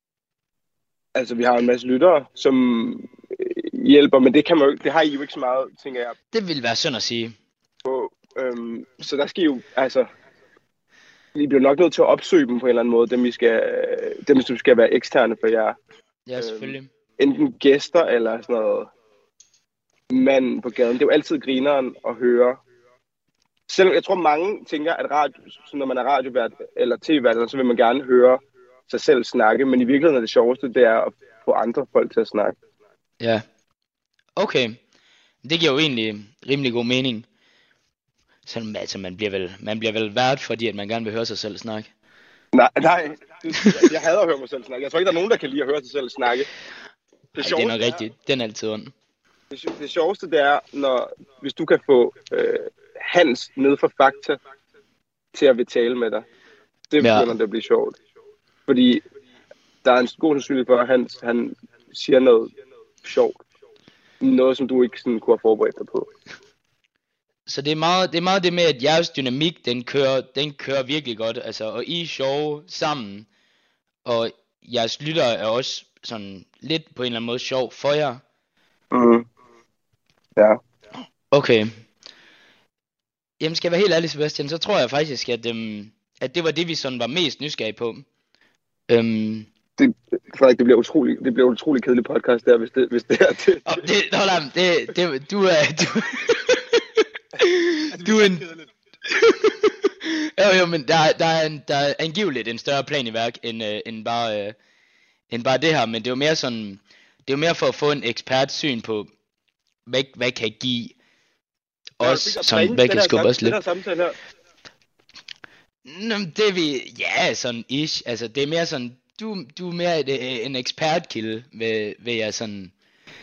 Altså, vi har en masse lyttere, som hjælper, men det kan man jo, det har I jo ikke så meget, tænker jeg. Det vil være synd at sige. På, øhm, så der skal jo, altså, vi bliver nok nødt til at opsøge dem på en eller anden måde, dem, vi skal, dem som skal være eksterne for jer. Ja, selvfølgelig. Øhm, enten gæster eller sådan noget mand på gaden. Det er jo altid grineren at høre. Selvom jeg tror, mange tænker, at radio, når man er radiovært eller tv-vært, så vil man gerne høre sig selv snakke, men i virkeligheden er det sjoveste, det er at få andre folk til at snakke. Ja, okay. Det giver jo egentlig rimelig god mening. Selvom, altså, man bliver vel, man bliver vel vært, fordi at man gerne vil høre sig selv snakke. Nej, nej. Det, jeg hader at høre mig selv snakke. Jeg tror ikke, der er nogen, der kan lide at høre sig selv snakke. Det, Ej, det er nok rigtigt. Den er altid ond. Det, det sjoveste, det er, når, hvis du kan få øh, Hans ned for Fakta til at vil tale med dig. Det begynder ja. det at blive sjovt. Fordi der er en god sandsynlighed for, at Hans han siger noget sjovt. Noget, som du ikke sådan kunne have forberedt dig på. Så det er meget det, er meget det med, at jeres dynamik, den kører, den kører virkelig godt. Altså, og I er sjove sammen. Og jeres lyttere er også sådan lidt på en eller anden måde sjov for jer. Mhm. Ja. Okay. Jamen, skal jeg være helt ærlig, Sebastian, så tror jeg faktisk, at, øhm, at det var det, vi sådan var mest nysgerrige på. Øhm, det, Frederik, det bliver utrolig, det bliver utrolig kedelig podcast der, hvis det, hvis det er det. Oh, det hold on, det, det, du er, du, du er en, jo jo, men der, der er en, der er angiveligt en større plan i værk, end, øh, end bare, øh, end bare det her, men det er jo mere sådan, det er jo mere for at få en ekspertsyn på, hvad, hvad kan give os, som, hvad kan skubbe os lidt. Nå, det er vi, ja, sådan ish, altså det er mere sådan, du, du er mere et, en ekspertkilde, ved, ved jeg sådan.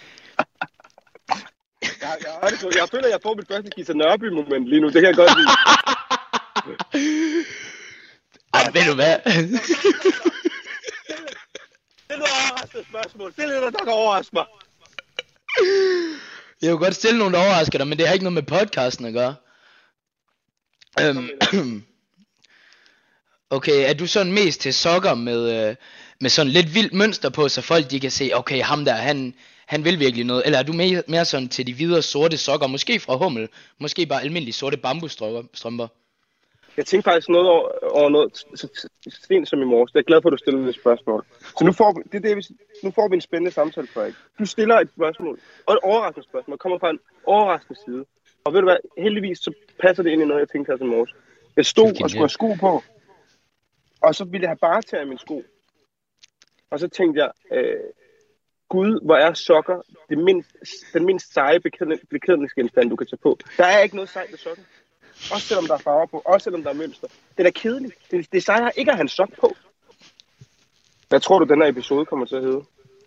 jeg, jeg, jeg, jeg føler, at jeg får mit første Gita Nørby-moment lige nu, det kan jeg godt lide. Ej, ved du hvad? Det er noget overraskende spørgsmål, det er noget, der kan overraske mig. Jeg vil godt stille nogen, der overrasker dig, men det har ikke noget med podcasten at gøre. Øhm, okay, er du sådan mest til sokker med, øh, med sådan lidt vildt mønster på, så folk de kan se, okay, ham der, han, han vil virkelig noget. Eller er du mere, mere sådan til de videre sorte sokker, måske fra Hummel, måske bare almindelige sorte bambusstrømper? Jeg tænkte faktisk noget over, over noget så sent som i morges. Jeg er glad for, at du stiller et spørgsmål. Så nu får vi, det er det, vi, nu får vi en spændende samtale, Frederik. Du stiller et spørgsmål, og et overraskende spørgsmål, kommer fra en overraskende side. Og ved du hvad, heldigvis så passer det ind i noget, jeg tænkte her som morges. Jeg stod og skulle have sko på, og så ville jeg have bare taget mine sko. Og så tænkte jeg, øh, Gud, hvor er sokker det mindst, den mindst seje beklædningsgenstand, du kan tage på. Der er ikke noget sejt ved sokker. Også selvom der er farver på, også selvom der er mønster. Det er da kedeligt. Det, det sejrer ikke at have en sok på. Hvad tror du, den her episode kommer til at hedde?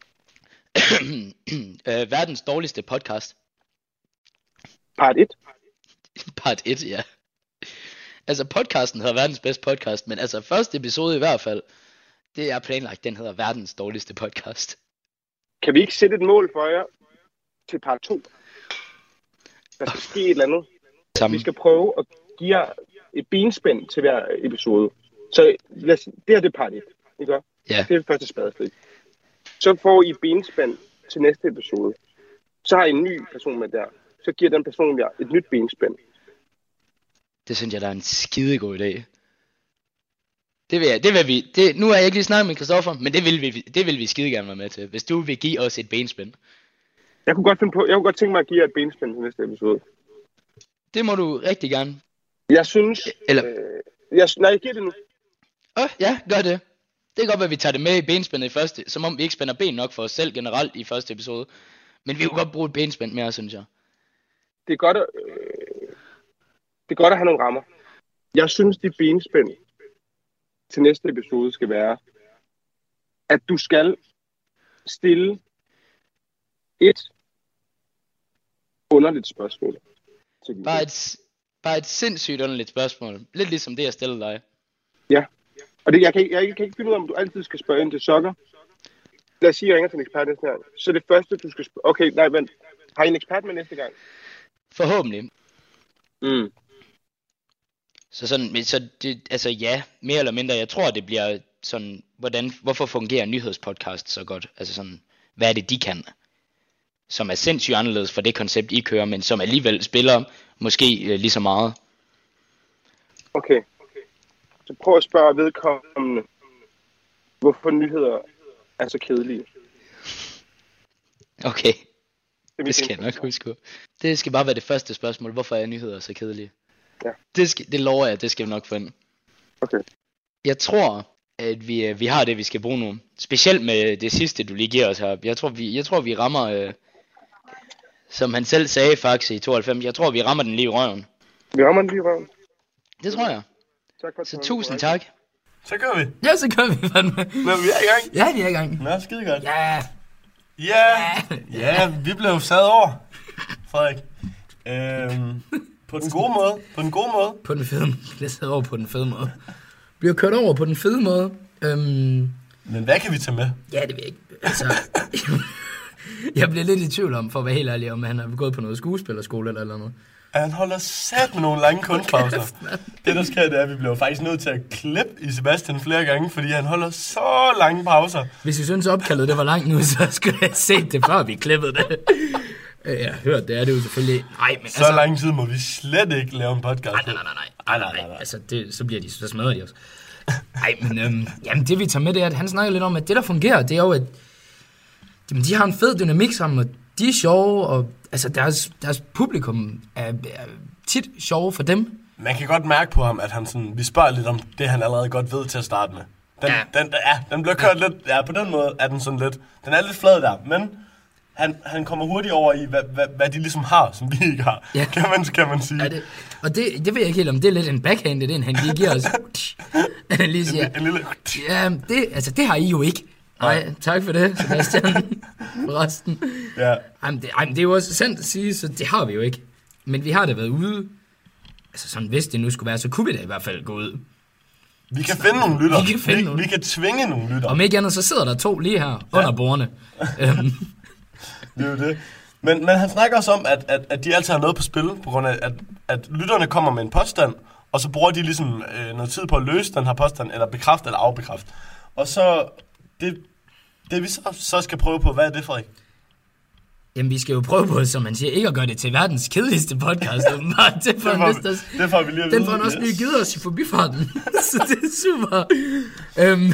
øh, verdens dårligste podcast. Part et? Part et, ja. Altså podcasten hedder verdens bedste podcast, men altså første episode i hvert fald, det er planlagt, den hedder verdens dårligste podcast. Kan vi ikke sætte et mål for jer til part to? Der skal ske et eller andet. Sammen. Vi skal prøve at give jer et benspænd til hver episode. Så lad os, det her det er part et, ikke? Ja. Det er det første spadestik. Så får I benspænd til næste episode. Så har I en ny person med der. Så giver den person jer et nyt benspænd. Det synes jeg, der er en skidegod idé. Det vil jeg, det vil vi, det, nu har jeg ikke lige snakket med Christoffer, men det vil vi, det vil vi skide gerne være med til, hvis du vil give os et benspænd. Jeg kunne godt finde på, jeg kunne godt tænke mig at give jer et benspænd til næste episode. Det må du rigtig gerne. Jeg synes, Eller... øh, jeg, nej, jeg giver det nu. Åh, oh, ja, gør det. Det kan godt være, at vi tager det med i benspændet i første, som om vi ikke spænder ben nok for os selv generelt i første episode. Men vi kunne godt bruge et benspænd mere, synes jeg. Det er godt at, øh, det er godt at have nogle rammer. Jeg synes, de benspænd til næste episode skal være, at du skal stille et underligt spørgsmål. Bare et, bare et sindssygt underligt spørgsmål. Lidt ligesom det, jeg stillede dig. Ja, og det, jeg, kan, jeg kan ikke finde ud af, om du altid skal spørge ind til sokker. Lad os sige, at jeg ringer til en ekspert næste gang. Så det første, du skal spørge... Okay, nej, vent. Har I en ekspert med næste gang? Forhåbentlig. Mm. Så sådan, så det, altså ja, mere eller mindre, jeg tror, det bliver sådan, hvordan, hvorfor fungerer nyhedspodcast så godt? Altså sådan, hvad er det, de kan? Som er sindssygt anderledes for det koncept, I kører, men som alligevel spiller måske øh, lige så meget. Okay. Så prøv at spørge vedkommende, hvorfor nyheder er så kedelige. Okay. Det, det skal jeg nok huske. Det skal bare være det første spørgsmål. Hvorfor er nyheder så kedelige? Ja. Det, skal, det lover jeg, det skal vi nok få ind. Okay. Jeg tror, at vi, vi har det, vi skal bruge nu. Specielt med det sidste, du lige giver os her. Jeg tror, vi, jeg tror, vi rammer, øh, som han selv sagde faktisk i tooghalvfems, jeg tror, vi rammer den lige i røven. Vi rammer den lige i røven. Det tror jeg. Tak for, Så tusind tak. Så gør vi. Ja, så gør vi fandme. Men vi er i gang. Ja, vi er i gang. Nå, skide godt. Ja. Ja, ja, vi blev sad over, Frederik. Øhm, på den gode måde. På den gode måde. På den fede måde. Jeg sidder over på den fede måde. Vi bliver kørt over på den fede måde. Øhm, Men hvad kan vi tage med? ja, det ved jeg ikke. Altså, jeg bliver lidt i tvivl om, for at være helt ærlig, om han har gået på noget skuespillerskole eller eller noget. Han holder sat med nogle lange kunstpauser. Det der sker, det er, at vi bliver faktisk nødt til at klippe i Sebastian flere gange, fordi han holder så lange pauser. Hvis I synes opkaldet det var langt nu, så skulle jeg have set det, før vi klippede det. Jeg har hørt, det er det jo selvfølgelig. Nej, men Så altså, lang tid må vi slet ikke lave en podcast. Nej, nej, nej, nej. Nej, nej, nej, nej. Altså, det, så bliver de, så smadrer de os. Nej, men øhm, jamen, det vi tager med, det er, at han snakker lidt om, at det der fungerer, det er jo, at jamen, de har en fed dynamik sammen, og de er sjove, og altså, deres, deres publikum er, er tit sjove for dem. Man kan godt mærke på ham, at han sådan, vi spørger lidt om det, han allerede godt ved til at starte med. Den, Ja. den, ja, den bliver kørt ja. lidt, ja, på den måde er den sådan lidt, den er lidt flad der, men han, han kommer hurtigt over i, hvad, hvad, hvad de ligesom har, som vi ikke har, Ja. kan, man, kan man sige. Ja, det, og det, det ved jeg ikke helt om, det er lidt en backhand, det er en, han lige giver os. Han lige siger, En, en lille... ja, det, altså, det har I jo ikke. Nej, tak for det, Sebastian. Forresten. Ja. Jamen, det, jamen, det er jo også sandt at sige, så det har vi jo ikke. Men vi har da været ude. Altså sådan, hvis det nu skulle være, så kunne vi da i hvert fald gå ud. Vi kan finde nogle lytter. Vi kan finde vi, nogle. vi kan tvinge nogle lytter. Om ikke andet, så sidder der to lige her ja. under bordene. øhm, Det er jo det. Men, men han snakker også om, at, at, at de altid har noget på spil, på grund af, at, at lytterne kommer med en påstand, og så bruger de ligesom øh, noget tid på at løse den her påstand, eller bekræfte eller afbekræfte. Og så, det, det vi så, så skal prøve på, hvad er det, Frederik? jamen, vi skal jo prøve på, som man siger, ikke at gøre det til verdens kedeligste podcast. det får Det han får, vist også, det får vi lige at den vide. får han også Yes. lige givet os i forbifarten. Så det er super. øhm,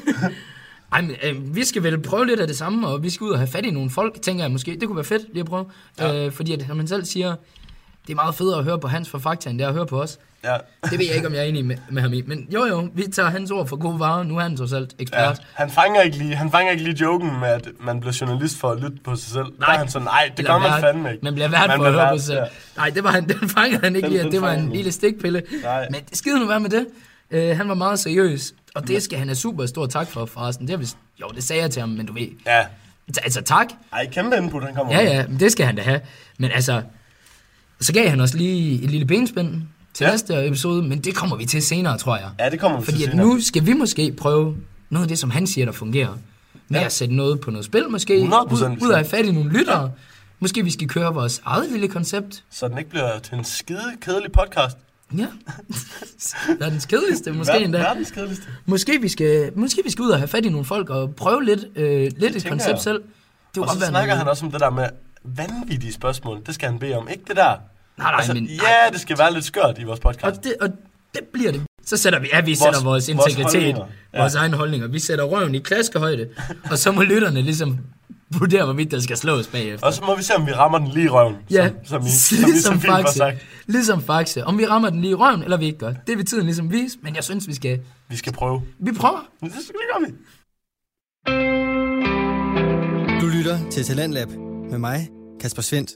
Ej, men, øh, vi skal vel prøve lidt af det samme, og vi skal ud og have fat i nogle folk, tænker jeg måske. Det kunne være fedt lige at prøve. Ja. Øh, fordi at, som man selv siger, det er meget federe at høre på Hans for fakta, end det er at høre på os. Ja. Det ved jeg ikke, om jeg er enig med, med ham i. Men jo jo, vi tager hans ord for gode varer. Nu er han trods alt ekspert. Ja, han fanger ikke lige, han fanger ikke lige joken med, at man bliver journalist for at lytte på sig selv. Nej. Der er han sådan, nej, det gør man vært, fandme ikke. Man bliver vært Man for at bliver høre på vært, sig selv. ja. Nej, det var han, den fangede han ikke Den- lige, at den det var fanger en han lille stikpille. Nej. Men skide nu være med det. Uh, han var meget seriøs, og det skal han have super stor tak for, forresten. Det er vist, jo, det sagde jeg til ham, men du ved. Ja. Altså tak. Ej, kæmpe input, han kommer Ja, med. ja, men det skal han da have. Men altså, så gav han os lige et lille benspænd til Ja. næste episode, men det kommer vi til senere, tror jeg. Ja, det kommer vi Fordi til at senere. nu skal vi måske prøve noget af det, som han siger, der fungerer. Med Ja. at sætte noget på noget spil, måske. hundrede procent. Ud, ud af at have fat i nogle lyttere. Ja. Måske vi skal køre vores eget lille koncept. Så den ikke bliver til en skide kedelig podcast. Ja. Verdens kedeligste, måske Ver- endda. Verdens kedeligste. Måske vi, skal, måske vi skal ud og have fat i nogle folk og prøve lidt, øh, lidt et tænker koncept jeg. selv. Det Og så snakker han også om det der med vanvittige spørgsmål. Det skal han bede om. Ikke det der. Nej, nej, altså, men... ja, det skal være lidt skørt i vores podcast. Og det, og det bliver det. Så sætter vi, ja, vi sætter vores, vores integritet, holdninger. vores, Ja. vores egne holdninger. Vi sætter røven i klaskehøjde, og så må lytterne ligesom vurdere, hvorvidt der skal slås bagefter. Og så må vi se, om vi rammer den lige i røven, Ja, som, som, I, som, I, ligesom som fint var Faxe. sagt. Ligesom Faxe. Om vi rammer den lige i røven, eller vi ikke gør. Det vil tiden ligesom vise, men jeg synes, vi skal... Vi skal prøve. Vi prøver. Det skal det gør vi. Du lytter til Talentlab med mig, Kasper Svendt.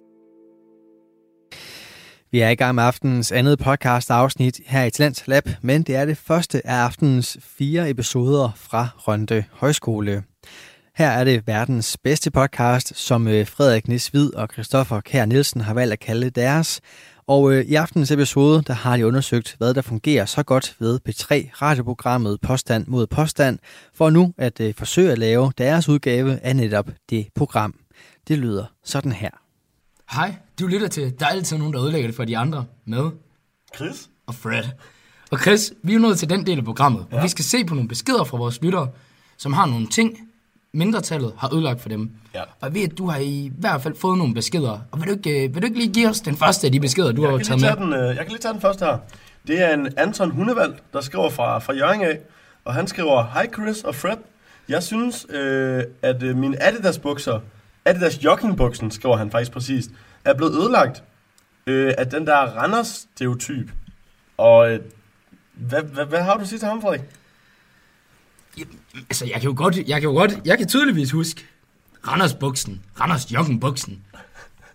Vi er i gang med aftenens andet podcast afsnit her i Talentlab, men det er det første af aftenens fire episoder fra Rønde Højskole. Her er det verdens bedste podcast, som Frederik Næs Hvid og Christoffer Kjær Nielsen har valgt at kalde deres. Og i aftenens episode, der har de undersøgt, hvad der fungerer så godt ved P tre radioprogrammet Påstand mod Påstand, for nu at forsøge at lave deres udgave af netop det program. Det lyder sådan her. Hej, du lytter til Der er altid nogen, der ødelægger det for de andre med Chris? og Fred. Og Chris, vi er jo nået til den del af programmet, hvor Ja. vi skal se på nogle beskeder fra vores lyttere, som har nogle ting, mindretallet har ødelagt for dem. Ja. Og jeg ved, at du har i hvert fald fået nogle beskeder. Og vil du ikke, vil du ikke lige give os den første af de beskeder, du Jeg har kan, taget lige med? tage den, øh, jeg kan lige tage den første her. Det er en Anton Hundevald, der skriver fra, fra Hjørring af. Og han skriver, hej Chris og Fred. Jeg synes, øh, at øh, mine Adidas bukser, Adidas joggingbuksen, skriver han faktisk præcist, er blevet ødelagt øh, af den der Randers-stereotyp. Og øh, hvad, hvad, hvad har du at sige til ham, Frederik? Altså, jeg kan jo godt, jeg kan jo godt, jeg kan tydeligvis huske Randers buksen, Randers joggenbuksen.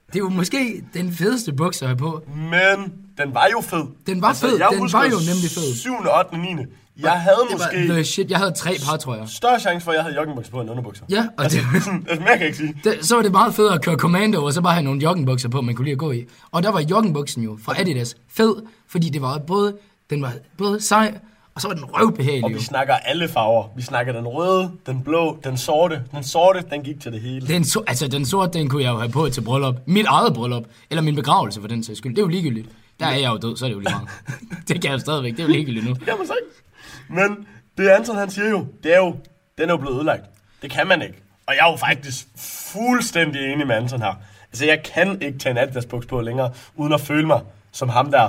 Det er jo måske den fedeste bukser, jeg har på. Men den var jo fed. Den var altså, fed, den var jo nemlig fed. syvende, ottende, niende Jeg havde det måske... Var, shit, jeg havde tre par, tror jeg. Større chance for, at jeg havde joggingbukser på end underbukser. Ja, og altså, det... sådan, altså, mere kan jeg ikke sige. Det, så var det meget fedt at køre commando, og så bare have nogle joggingbukser på, man kunne lide at gå i. Og der var joggingbuksen jo fra Adidas fed, fordi det var både... Den var både sej, og så var den røvbehagelig. Og vi snakker alle farver. Vi snakker den røde, den blå, den sorte. Den sorte, den gik til det hele. Den, so- altså, den sorte, den kunne jeg jo have på til bryllup. Mit eget bryllup. Eller min begravelse, for den sags skyld. Det er jo ligegyldigt. Der er jeg jo død, så er det jo lige meget. Det kan jeg jo stadigvæk. Det er jo ligegyldigt nu. Det kan man sagt. Men det Anton, han siger jo, det er jo, den er jo blevet ødelagt. Det kan man ikke. Og jeg er jo faktisk fuldstændig enig med Anton her. Altså, jeg kan ikke tage en Adidas-buks på længere, uden at føle mig som ham der.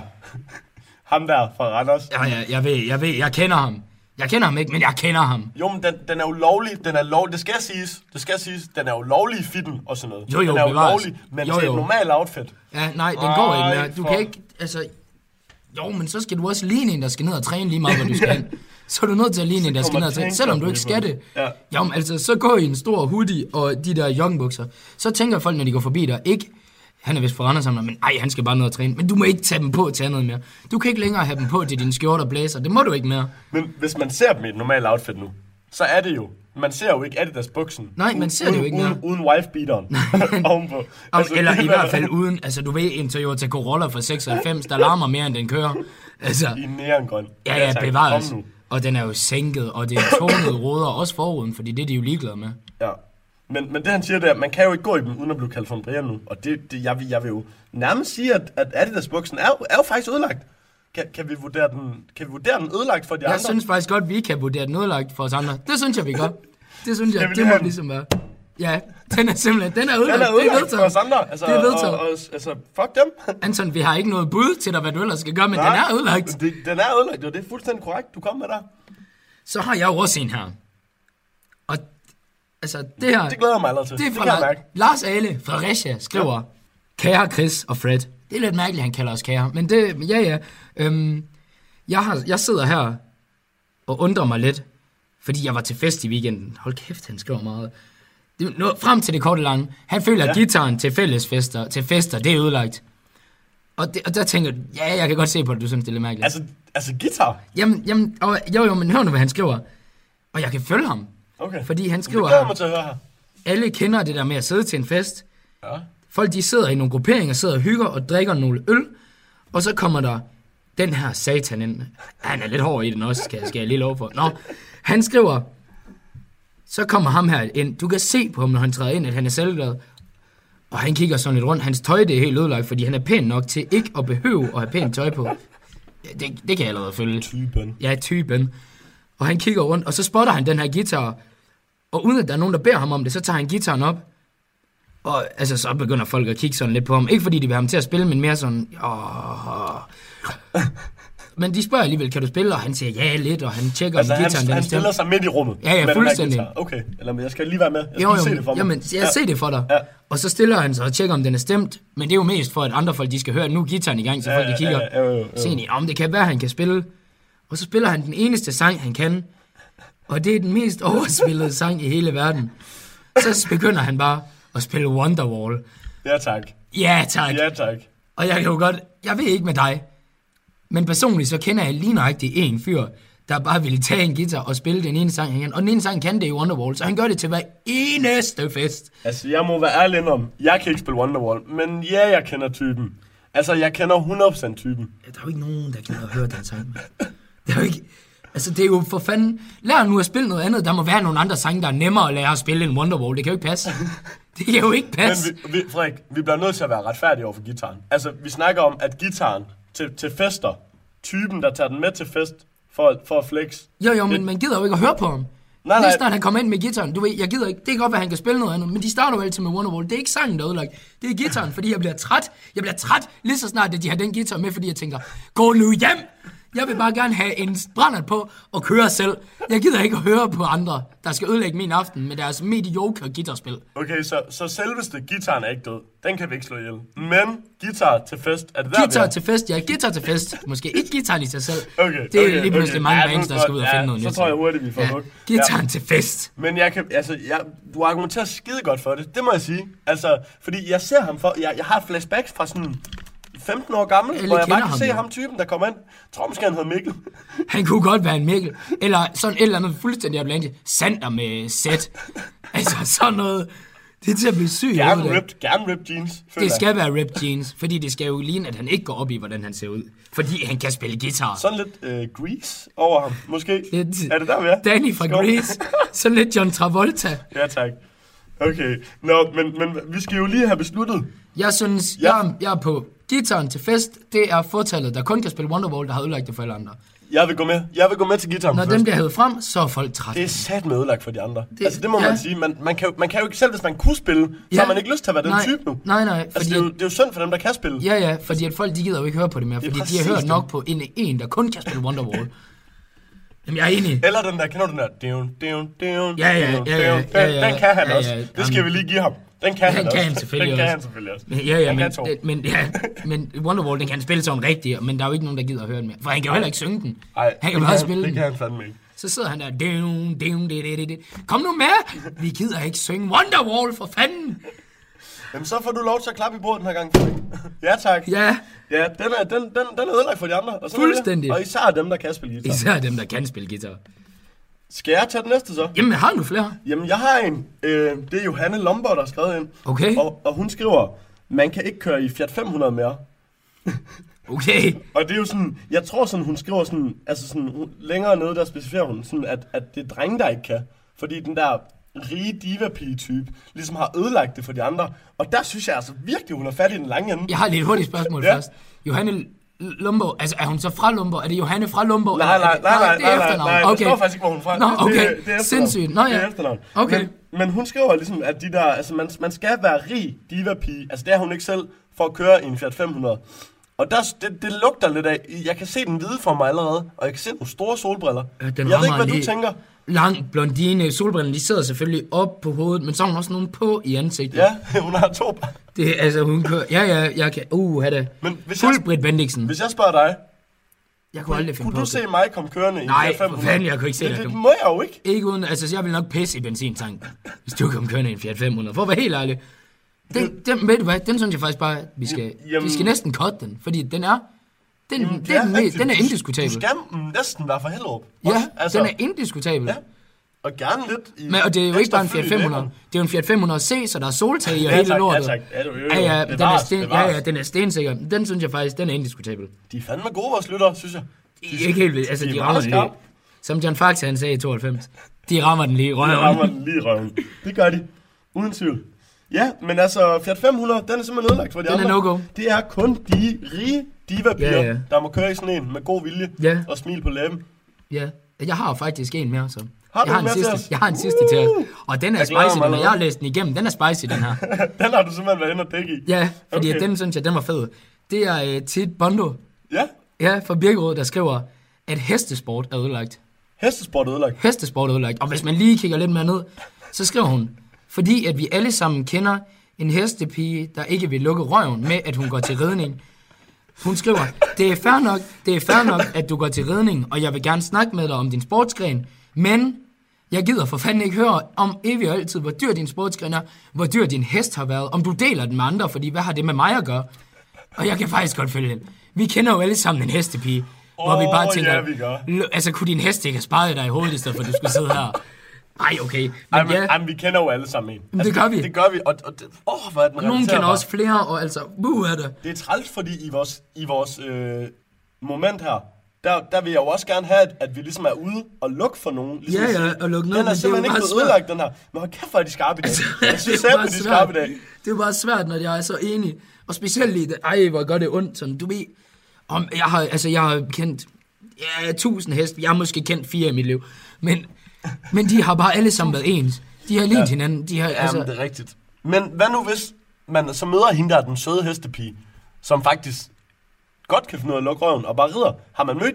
Ham der fra Randers. Ja, ja, jeg ved, jeg ved, jeg kender ham. Jeg kender ham ikke, men jeg kender ham. Jo, men den, den er jo lovlig, den er lovlig, det skal siges, det skal siges, den er jo lovlig i fitten og sådan noget. Jo, jo, den er jo bevares. lovlig, men jo, til jo. et normalt outfit. Ja, nej, den Ej, går ikke mere. Du for... kan ikke, altså... Jo, men så skal du også ligne en, der skal ned og træne lige meget, hvor du skal hen. Så er du nødt til at ligne en, der skal ned og træne, selvom du ikke skal det. Ja. Jamen, altså, så gå i en stor hoodie og de der joggingbukser. Så tænker folk, når de går forbi der, ikke... Han er vist for Randers sammen, men ej, han skal bare ned og træne. Men du må ikke tage dem på til andet mere. Du kan ikke længere have dem på til dine skjorter og blæser. Det må du ikke mere. Men hvis man ser dem i et normalt outfit nu, så er det jo... Man ser jo ikke Adidas buksen. Nej, man ser uden, det jo ikke uden, mere. Uden wife-beateren ovenpå. Altså, eller i hvert fald uden... Altså, du ved, en Toyota Corolla fra seksoghalvfems, der larmer mere, end den kører. Altså, I neongrøn. Ja, ja, bevares. Og den er jo sænket, og det er tonede ruder, også forruden, fordi det er de jo ligeglade med. Ja. Men, men det han siger, det er, man kan jo ikke gå i dem, uden at blive kaldt for en Brian nu. Og det, det jeg, vil, jeg vil jo nærmest sige, at, at Adidas-buksen er, er jo faktisk ødelagt. Kan, kan, vi vurdere den, kan vi vurdere den ødelagt for de jeg andre? Jeg synes faktisk godt, vi kan vurdere den ødelagt for os andre. Det synes jeg, vi gør. Det synes jeg, Jamen, det det må han... ligesom være. Ja, den er simpelthen, den er ødelagt. Den er ødelagt det er for os andre. Altså, det er vedtaget. Og, og, altså, fuck dem. Anton, vi har ikke noget bud til dig, hvad du ellers skal gøre, men Nej, den er ødelagt. Det, den er ødelagt, og det er fuldstændig korrekt, du kom med der. Så har jeg jo også en her. Og altså, det her... Det glæder mig allerede til. Det er fra det Lars Ale fra Fredericia skriver, ja. Kære Chris og Fred. Det er lidt mærkeligt, han kalder os kære, men det, ja ja. Øhm, jeg, har, jeg sidder her og undrer mig lidt, fordi jeg var til fest i weekenden. Hold kæft, han skriver meget. Det, nu, frem til det korte lange. Han føler, ja. At gitaren til fællesfester, til fester, det er ødelagt. Og, det, og der tænker jeg, ja, jeg kan godt se på det, du synes, det er lidt mærkeligt. Altså, altså guitar? Jamen, jamen og, jo jo, men hør nu, hvad han skriver. Og jeg kan følge ham. Okay. Fordi han skriver her, mig til at høre her. Alle kender det der med at sidde til en fest. Ja. Folk, de sidder i nogle grupperinger, sidder og hygger og drikker nogle øl. Og så kommer der den her satan ind. Han er lidt hård i den også, skal, skal jeg lige love for. Nå, han skriver, så kommer ham her ind. Du kan se på ham, når han træder ind, at han er selvglad. Og han kigger sådan lidt rundt. Hans tøj, det er helt ødelagt, fordi han er pæn nok til ikke at behøve at have pænt tøj på. Ja, det, det kan jeg allerede følge. Typen. Ja, typen. Og han kigger rundt, og så spotter han den her guitar. Og uden at der er nogen, der beder ham om det, så tager han guitaren op. Og altså, så begynder folk at kigge sådan lidt på ham. Ikke fordi de vil have ham til at spille, men mere sådan... Åh. Men de spørger alligevel, kan du spille? Og han siger ja lidt, og han tjekker altså, om guitaren. Han, den han stiller sig midt i rummet. Ja, ja, fuldstændig. Okay, eller jeg skal lige være med. Jeg skal jo, jo, se det for mig. Jamen, jeg ja. ser det for dig. Ja. Og så stiller han sig og tjekker, om den er stemt. Men det er jo mest for, at andre folk, de skal høre, nu er guitaren i gang, så ja, folk de kigger. Ja, ja, ja, ja. Så de, om det kan være, han kan spille. Og så spiller han den eneste sang, han kan. Og det er den mest overspillede sang i hele verden. Så begynder han bare at spille Wonderwall. Ja, tak. Ja, tak. Ja, tak. Og jeg kan jo godt... Jeg ved ikke med dig, men personligt så kender jeg lige nøjagtigt en fyr, der bare ville tage en guitar og spille den ene sang, han kan. Og den ene sang kan det i Wonderwall, så han gør det til hver eneste fest. Altså, jeg må være ærlig om, jeg kan ikke spille Wonderwall, men ja, jeg kender typen. Altså, jeg kender hundrede procent typen. Ja, der er jo ikke nogen, der gider at høre den sang. Det er jo ikke... Altså, det er jo for fanden... Lær nu at spille noget andet. Der må være nogle andre sange, der er nemmere at lære at spille end Wonderwall. Det kan jo ikke passe. Det kan jo ikke passe. Men vi, vi, Frederik, vi bliver nødt til at være retfærdige over for gitaren. Altså, vi snakker om, at gitaren til, til fester, typen, der tager den med til fest for, for at flex... Jo, jo, men man gider jo ikke at høre på ham. Nej, nej. Lige snart han kommer ind med gitaren. Du ved, jeg gider ikke... Det kan godt være, han kan spille noget andet, men de starter jo altid med Wonderwall. Det er ikke sangen, der er ødelagt. Det er gitaren, fordi jeg bliver træt. Jeg bliver træt lige så snart, at de har den guitar med, fordi jeg tænker, gå nu hjem! Jeg vil bare gerne have en brændert på og køre selv. Jeg gider ikke at høre på andre, der skal ødelægge min aften med deres mediocre guitarspil. Okay, så, så selveste guitaren er ikke død. Den kan vi ikke slå ihjel. Men guitar til fest, er det der, Guitar til fest, ja, guitar til fest. Måske ikke guitaren i sig selv. Okay, det er okay, lige pludselig okay. mange Ja, bands, nu der skal ud og ja, finde noget så nyt. tror jeg hurtigt, vi får ja. brugt. Guitaren Ja. til fest. Men jeg kan, altså, jeg, du argumenterer skide godt for det. Det må jeg sige. Altså, fordi jeg ser ham for, jeg, jeg har flashbacks fra sådan femten år gammel, Alle hvor jeg bare kan kender se ham, ham typen, der kommer ind. Jeg tror måske, han hedder Mikkel. Han kunne godt være en Mikkel. Eller sådan et eller andet fuldstændig ablandigt. Sander med sæt. Altså sådan noget. Det er til at blive syg. Gerne ripped, gerne ripped jeans. Det skal være ripped jeans, fordi det skal jo ligne, at han ikke går op i, hvordan han ser ud. Fordi han kan spille guitar. Sådan lidt øh, Grease over ham, måske. Lidt Er det der, vi er? Danny fra Skål. Grease. Sådan lidt John Travolta. Ja, tak. Okay, nå, men, men vi skal jo lige have besluttet. Jeg synes, Ja. jeg, er, jeg er på guitaren til fest. Det er fortallet, der kun kan spille Wonderwall, der har ødelagt det for alle andre. Jeg vil gå med. Jeg vil gå med til guitaren Når først. den bliver hævet frem, så er folk trætte. Det er sat med ødelagt for de andre. Det- Det, altså, det må ja. man sige. Man, man, kan, jo- man kan jo ikke selv, hvis man kunne spille, så Ja. har man ikke lyst til at være den nej, type nu. Nej, nej. Altså, Fordi, det er, jo, det er jo synd for dem, der kan spille. ja, ja, fordi at folk, de gider jo ikke høre på det mere, Det er fordi de præcis har hørt det. nok på en, en, der kun kan spille Wonderwall. Jamen, jeg er enig. Eller den der, kender du den der? Down, down, down, Ja, ja, down, ja, ja, down. ja, Den, ja, den kan han ja, også. ja, Det skal jamen. vi lige give ham. Den kan han Den også. kan han selvfølgelig Den kan også. han selvfølgelig også. Men, ja, ja, Han men, kan to. det, men, ja, men Wonderwall, den kan han spille sådan rigtigt, men der er jo ikke nogen, der gider at høre den mere. For han kan jo heller ikke synge den. Ej, Han kan det bare spille Det den. kan han fandme ikke. Så sidder han der, down, down, det, det, det. Kom nu med! Vi gider ikke synge Wonderwall, for fanden! Jamen, så får du lov til at klappe i bordet den her gang. Ja, tak. Ja, Ja, den er, den, den, den er ødelagt for de andre. Og sådan er det. Fuldstændig. Og især dem, der kan spille guitar. især dem, der kan spille guitar. Skal jeg tage den næste så? Jamen, har du flere? Jamen, jeg har en. Øh, det er Johanne Lomborg, der har skrevet ind. Okay, Og, og hun skriver, man kan ikke køre i Fiat fem hundrede mere. okay. Og det er jo sådan, jeg tror sådan, hun skriver sådan, altså sådan, hun, længere nede, der specificerer hun sådan, at, at det er drenge, der ikke kan. Fordi den der rige diva-pige-type ligesom har ødelagt det for de andre. Og der synes jeg altså virkelig, hun er fat i den lange ende. Jeg har lige et hurtigt spørgsmål Ja. først. Johanne Lumborg, altså er hun så fra Lumborg? Er det Johanne fra Lumborg? Nej, eller er nej, det- nej, nej, det er nej, nej, efternavn. nej, Okay. det står faktisk ikke, hvor hun er fra. Nå, Det- okay. det er efternavn. Sindssygt. Nå, ja. Det er efternavn. Okay. Men, men hun skriver ligesom, at de der, altså man, man skal være rig diva-pige. Altså det er hun ikke selv for at køre i en Fiat fem hundrede. Og der, det, det lugter lidt af, jeg kan se den hvide for mig allerede, og jeg kan se nogle store solbriller. Ja, den jeg ved ikke, rammer hvad du lige- tænker. Lang blondine, solbrillerne, de sidder selvfølgelig op på hovedet, men så har hun også nogen på i ansigtet. Ja, hun har to. Det er altså, hun kører... Ja, ja, jeg kan... Uh, have det. Men hvis Fuld jeg, Britt Bendiksen. hvis jeg spørger dig, Jeg kunne aldrig finde kunne på du det. se mig komme kørende i en Nej, Fiat fem for hundrede? fanden, jeg kunne ikke se det. dig Det, det komme. må jeg jo ikke. Ikke uden... Altså, jeg vil nok pisse i benzintanken, hvis du kom kørende i en Fiat fem hundrede. For at være helt ærlig. Den, den, ved du hvad, den synes jeg faktisk bare, vi skal... Jamen- vi skal næsten cut den, fordi den er... Den, Jamen, den, den, rigtigt. den er Du- indiskutabel. Du skal mm, næsten være fra Hellerup. Ja, Også, altså, den er indiskutabel. Ja. Og gerne lidt i... Men, og det er jo ikke bare en ekstra Fiat fyld i fem hundrede. væggen. Det er jo en Fiat fem hundrede C, så der er soltag i og Ja, hele tak, lortet. ja, tak. Ja, det er jo- ja, ja, den er bevares, sten, ja, bevares. ja, den er stensikker. Den synes jeg faktisk, den er indiskutabel. De er fandme gode, vores lyttere, synes jeg. De er ikke helt vildt. Altså, de er de meget rammer den lige. skarpe. Som John Fax, han sagde i tooghalvfems. De rammer den lige i De røven. rammer den lige i røven. Det gør de. Uden tvivl. Ja, men altså, Fiat fem hundrede, den er simpelthen ødelagt for de Den er andre. no-go. Det er kun de rige diva-piger, Ja, ja. der må køre i sådan en med god vilje Ja. og smil på læben. Ja, jeg har faktisk en mere, så. Har du jeg har en en mere til sidste, os? jeg har en sidste til os. Og den er Jeg glæder spicy, mig når jeg allerede. har læst den igennem. Den er spicy, den her. Den har du simpelthen været inde og dække i. Ja, fordi Okay. okay. den synes jeg, den var fed. Det er uh, Tit Bondo, Ja, ja, fra Birkerød, der skriver, at hestesport er ødelagt. hestesport er ødelagt. Hestesport er ødelagt. Og hvis man lige kigger lidt mere ned, så skriver hun, fordi at vi alle sammen kender en hestepige, der ikke vil lukke røven med, at hun går til ridning. Hun skriver, det er fair nok, det er fair nok, at du går til ridning, og jeg vil gerne snakke med dig om din sportsgren, men jeg gider for fanden ikke høre om evigt og altid, hvor dyr din sportsgren er, hvor dyr din hest har været, om du deler den med andre, fordi hvad har det med mig at gøre? Og jeg kan faktisk godt følge den. Vi kender jo alle sammen en hestepige, hvor Åh, vi bare tænker, ja, vi gør. "L- altså kunne din hest ikke have sparet dig i hovedet, i stedet for at du skulle sidde her? Ej, okay. Men Ej, men, ja, ej, men vi kender jo alle sammen en. Altså, det gør vi. Det gør vi, og, og det, åh, hvor er den nogen relaterbar. kender også flere, og altså, buh er det. Det er træls, fordi i vores, i vores øh, moment her, der, der vil jeg jo også gerne have, at, at vi ligesom er ude og lukke for nogen. Ligesom Ja, at sige, ja, og lukke ned, den er men det er jo simpelthen ikke meget blevet svært. ødelagt, den her. Men hold kæft, hvor er de skarpe i dag. Jeg synes Det er selv, bare at de er svært. skarpe i dag. Det er jo bare svært, når jeg er så enig. Og specielt i det, ej, hvor gør det ondt, sådan, du ved, om, jeg har, altså, jeg har kendt, ja, tusind heste, jeg har måske kendt fire i mit liv, men, men de har bare alle sammen været ens. De har lignet ja. hinanden, de har, Jamen, altså, det er rigtigt. Men hvad nu hvis man så møder hende der, den søde hestepige, som faktisk godt kan finde ud af at lukke røven og bare rider. Har man mødt dem?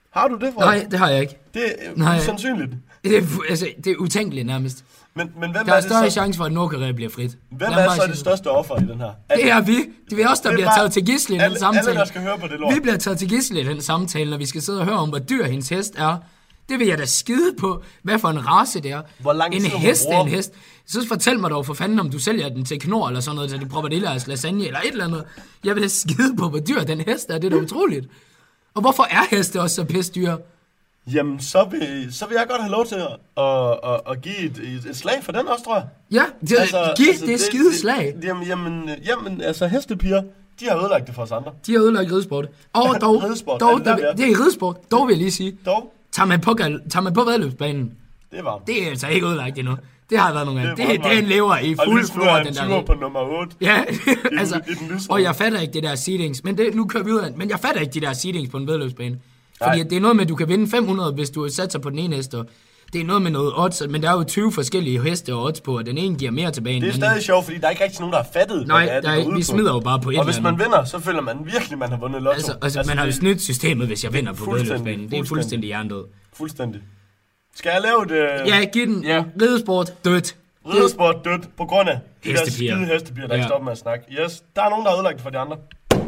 Har du det, Frederik? Nej, det har jeg ikke. Det er Nej. usandsynligt. Det er, fu- altså, det er utænkeligt nærmest. Men, men hvem Der er, er det større så? chance for, at Nordkorea bliver frit. Hvem Lad er mig så sige det største offer i den her? Det er vi. Det er os, der Det er bliver bare- taget til gidsel i den alle, samtale. alle, der skal høre på det lort. Vi bliver taget til gidsel i den samtale, når vi skal sidde og høre om, hvor dyr hendes hest er. Det vil jeg da skide på, hvad for en race det er. Hvor lang en tid hun hest er bruger. en hest. Så fortæl mig dog for fanden, om du sælger den til knor eller sådan noget, til de propper det eller lasagne eller et eller andet. Jeg vil da skide på, hvor dyr den hest er. Det er da utroligt. Og hvorfor er heste også så pisse dyr? Jamen, så vil, så vil jeg godt have lov til at, at, at, at give et, et, et slag for den også, tror jeg. Ja, det, altså, giv altså, det, det skide slag. Det, jamen, jamen, jamen, altså hestepiger, de har ødelagt det for os andre. De har ødelagt ridesport. Og dog, Ridesport, dog er det der, der, vi er? det er i ridesport. Dog vil jeg lige sige. Dog, Tager man på, gal- tager man på vædløbsbanen. det er varmt. Det er altså ikke ødelagt endnu. Det har været nogle gange. Det, meget det, den lever i Og fuld lige nu flor, er den han der. tur på nummer otte. Ja, den- altså, i den lysrøde. og jeg fatter ikke det der seedings, men det, nu kører vi ud af, men jeg fatter ikke de der seedings på en vedløbsbane. Fordi Nej. det er noget med, at du kan vinde fem hundrede, hvis du satser på den ene hest, og det er noget med noget odds, men der er jo tyve forskellige heste og odds på, og den ene giver mere tilbage end Det er den anden. stadig sjovt, fordi der er ikke rigtig nogen, der har fattet, Nej, hvad det er, der det er, går ud vi på. smider jo bare på et Og eller hvis man andet. vinder, så føler man virkelig, man har vundet lotto. Altså, altså, man har jo snydt systemet, hvis jeg vinder på Fuldstændig, vedløbsbanen. Det er fuldstændig jerndød. Fuldstændig. Skal jeg lave det? Ja, giv den. Ja. Ridesport, dødt. Ridesport dødt på grund af de der Hestepiger. skide hestepiger, der Ja. ikke stopper med at snakke. Yes, der er nogen, der har ødelagt det for de andre.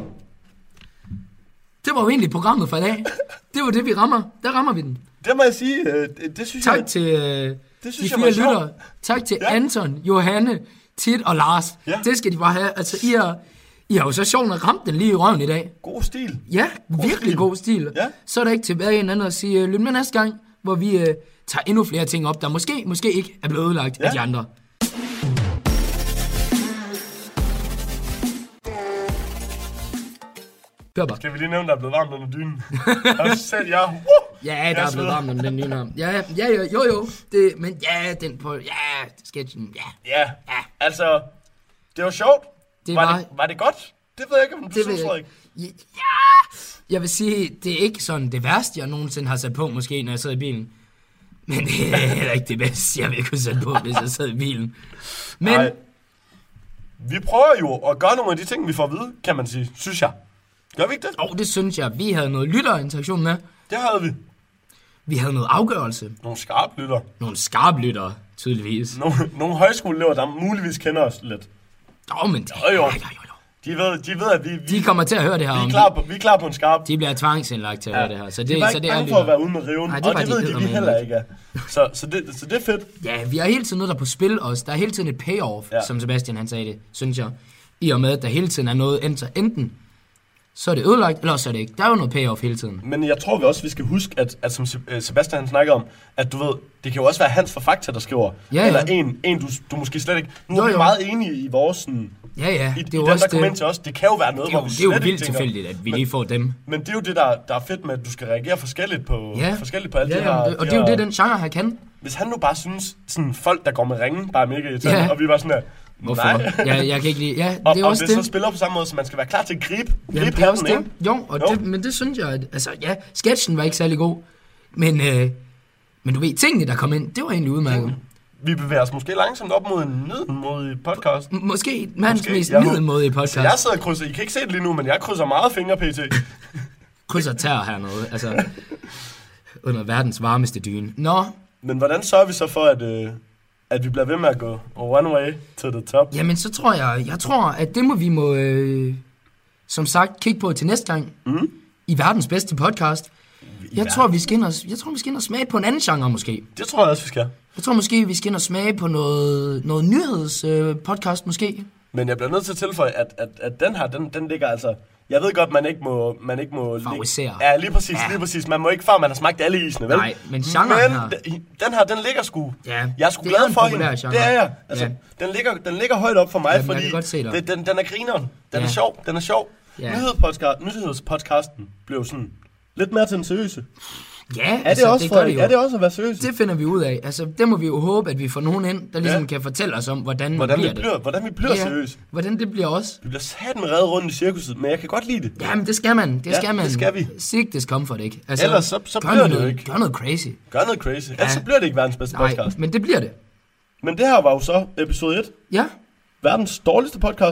Det var jo egentlig programmet for i dag. Det var det, vi rammer. Der rammer vi den. Det må jeg sige, øh, det, det synes Tak jeg... til øh, Det de synes jeg fire var sjovt. lyttere. Tak til Ja. Anton, Johanne, Tit og Lars. Ja. Det skal de bare have. Altså, I har, I har jo så sjovt nok ramt den lige i røven i dag. God stil. Ja, virkelig stil. god stil. Ja. Så er der ikke tilbage en anden at sige, øh, lyt med næste gang, hvor vi øh, tager endnu flere ting op, der måske, måske ikke er blevet ødelagt Ja. af de andre. Kør bare. Skal vi lige nævne, der er blevet varmt under dynen? Og selv jeg... Woo! Ja, der Jeg er blevet sveder. varmt om den nye Ja, ja, ja, jo, jo. Det, men ja, den på... Ja, sketchen, ja. Ja, altså... Det var sjovt. Det var, var- det, var det godt? Det ved jeg ikke, om du Det ved synes, jeg Frederik. ikke. Ja, jeg vil sige, det er ikke sådan det værste, jeg nogensinde har sat på, måske, når jeg sidder i bilen. Men det er heller ikke det bedste, jeg vil kunne sætte på, hvis jeg sidder i bilen. Men Nej. Vi prøver jo at gøre nogle af de ting, vi får at vide, kan man sige, synes jeg. Gør vi ikke det? oh, det synes jeg, vi havde noget lytterinteraktion med. Det havde vi. Vi havde noget afgørelse. Nogle skarpe lytter. Nogle skarpe lyttere, tydeligvis. Nogle, nogle højskoleelever, der muligvis kender os lidt. Åh, oh, men det, Jo, jo. ja, ja, jo, jo. De ved, de ved at vi, vi, De kommer til at høre det her vi, er om klar på, vi er klar på en skarp. de bliver tvangsindlagt til at høre det her. Så det, de var så ikke det er bange for at være lytter. ude med riven, Nej, det og var det de ved de, vi eddermame heller ikke. ikke er. Så, så, det, så det er fedt. Ja, vi har hele tiden noget, der er på spil også. Der er hele tiden et payoff, Ja. ja. som Sebastian han sagde det, synes jeg. I og med, at der hele tiden er noget, enten, enten så er det ødelagt, eller så er det ikke. Der er jo noget payoff hele tiden. Men jeg tror vi også, vi skal huske, at, at som Se- øh, Sebastian han snakker om, at du ved, det kan jo også være Hans for Fakta, der skriver. Ja, ja. Eller en, en du, du måske slet ikke... Nu Jo, er vi jo. meget enige i vores... Sådan, Ja, ja, I, det i er jo dem, også der kommer ind det. til os. Det kan jo være noget, Det er jo, hvor vi det er jo slet vildt ikke tænker. tilfældigt, at vi lige får dem. Men det er jo det, der, der er fedt med, at du skal reagere forskelligt på, Ja, forskelligt på alle ja, de her... ja, det, og de det er jo her- det, den genre her kan. Hvis han nu bare synes, sådan folk, der går med ringen, bare er mega irriterende, Ja. og vi var sådan her... Hvorfor? Nej. Ja, jeg kan ikke lide... Ja, og, det er og også det det. så spiller på samme måde, så man skal være klar til at gribe, Jamen, gribe det er også handen, det. Jo, og Jo. Det, men det synes jeg, at, altså ja, sketchen var ikke særlig god, men, øh, men du ved, tingene, der kom ind, det var egentlig udmærket. Vi bevæger os måske langsomt op mod en middelmodig podcast. M- Måske mandens Måske. mest Jeg må- middelmådige Så podcast. jeg sidder og krydser, I kan ikke se det lige nu, men jeg krydser meget fingre pt. Krydser tær hernede, altså under verdens varmeste dyne. Nå, Men hvordan sørger vi så for, at, øh, at vi bliver ved med at gå one way to the top? jamen så tror jeg, jeg tror, at det må vi må, øh, som sagt, kigge på til næste gang. Mm. I verdens bedste podcast. Jeg tror, vi skal ind og, jeg tror, vi skal ind og smage på en anden genre måske. Det tror jeg også, vi skal. Jeg tror måske, vi skal ind og smage på noget, noget nyheds øh, podcast måske. Men jeg bliver nødt til at tilføje, at, at, at den her, den, den ligger altså... Jeg ved godt, man ikke må... Man ikke må Favorisere. Ja, lige præcis, Ja. lige præcis. Man må ikke, før man har smagt alle isene, vel? Nej, men genren men her- den, den her, den ligger sgu... Ja, Jeg er sgu det er glad en for populær hende. genre. Det er jeg. Altså, Ja. den, ligger, den ligger højt op for mig, Jamen, jeg fordi kan godt se dig. det, den, den er grineren. Den Ja. er sjov. Den er sjov. Ja. Nyhedspodcast, nyhedspodcasten blev sådan lidt mere til den seriøse. Ja, Er det altså, også, det gør det Frederik? jo. Er det også at være seriøs? Det finder vi ud af. Altså, det må vi jo håbe, at vi får nogen ind, der ligesom Ja. kan fortælle os om, hvordan, Hvordan bliver vi det. bliver, hvordan vi bliver Ja, seriøse. hvordan det bliver også. Vi bliver sat med reddet rundt i cirkuset, men jeg kan godt lide det. Jamen, det skal man. Det Ja, skal man. det skal vi. Sick discomfort, ikke? Altså, Ellers så- så gør bliver det noget, jo ikke. Gør noget crazy. Gør noget crazy. Ja. Ellers så bliver det ikke verdens bedste Nej, podcast. men det bliver det. Men det her var jo så episode et. Ja, Verdens dårligste podcast.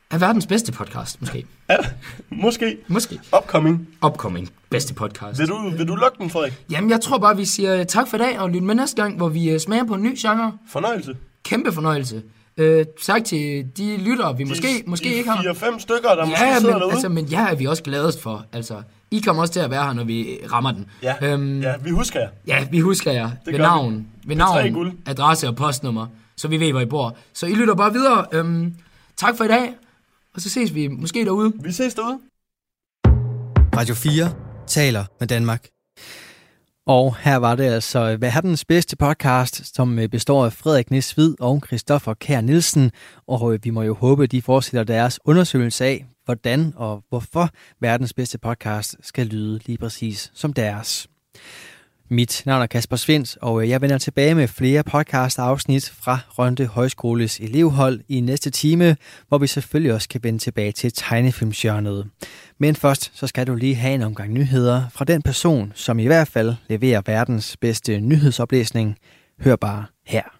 er verdens bedste podcast, måske. Ja, måske. Måske. Upcoming. Upcoming. Bedste podcast. Vil du, vil du lukke den, Frederik? Jamen, jeg tror bare, vi siger tak for i dag, og lyt med næste gang, hvor vi smager på en ny genre. Fornøjelse. Kæmpe fornøjelse. Øh, sagt til de lyttere, vi De, måske, måske de ikke har. fire fem stykker, der ja, måske sidder men, derude. altså, men ja, er vi også gladest for. Altså, I kommer også til at være her, når vi rammer den. Ja, øhm, ja vi husker jer. Ja, vi husker jer. Det ved gør navn, vi. ved Med tre navn guld. adresse og postnummer, så vi ved, hvor I bor. Så I lytter bare videre. Øhm, tak for i dag, og så ses vi måske derude. Vi ses derude. Radio fire taler med Danmark. Og her var det altså verdens bedste podcast, som består af Frederik Næs Hvid og Christoffer Kjær Nielsen. Og vi må jo håbe, at de fortsætter deres undersøgelse af, hvordan og hvorfor verdens bedste podcast skal lyde lige præcis som deres. Mit navn er Kasper Svindt, og jeg vender tilbage med flere podcast-afsnit fra Rønde Højskoles elevhold i næste time, hvor vi selvfølgelig også kan vende tilbage til tegnefilmsjørnet. Men først så skal du lige have en omgang nyheder fra den person, som i hvert fald leverer verdens bedste nyhedsoplæsning. Hør bare her.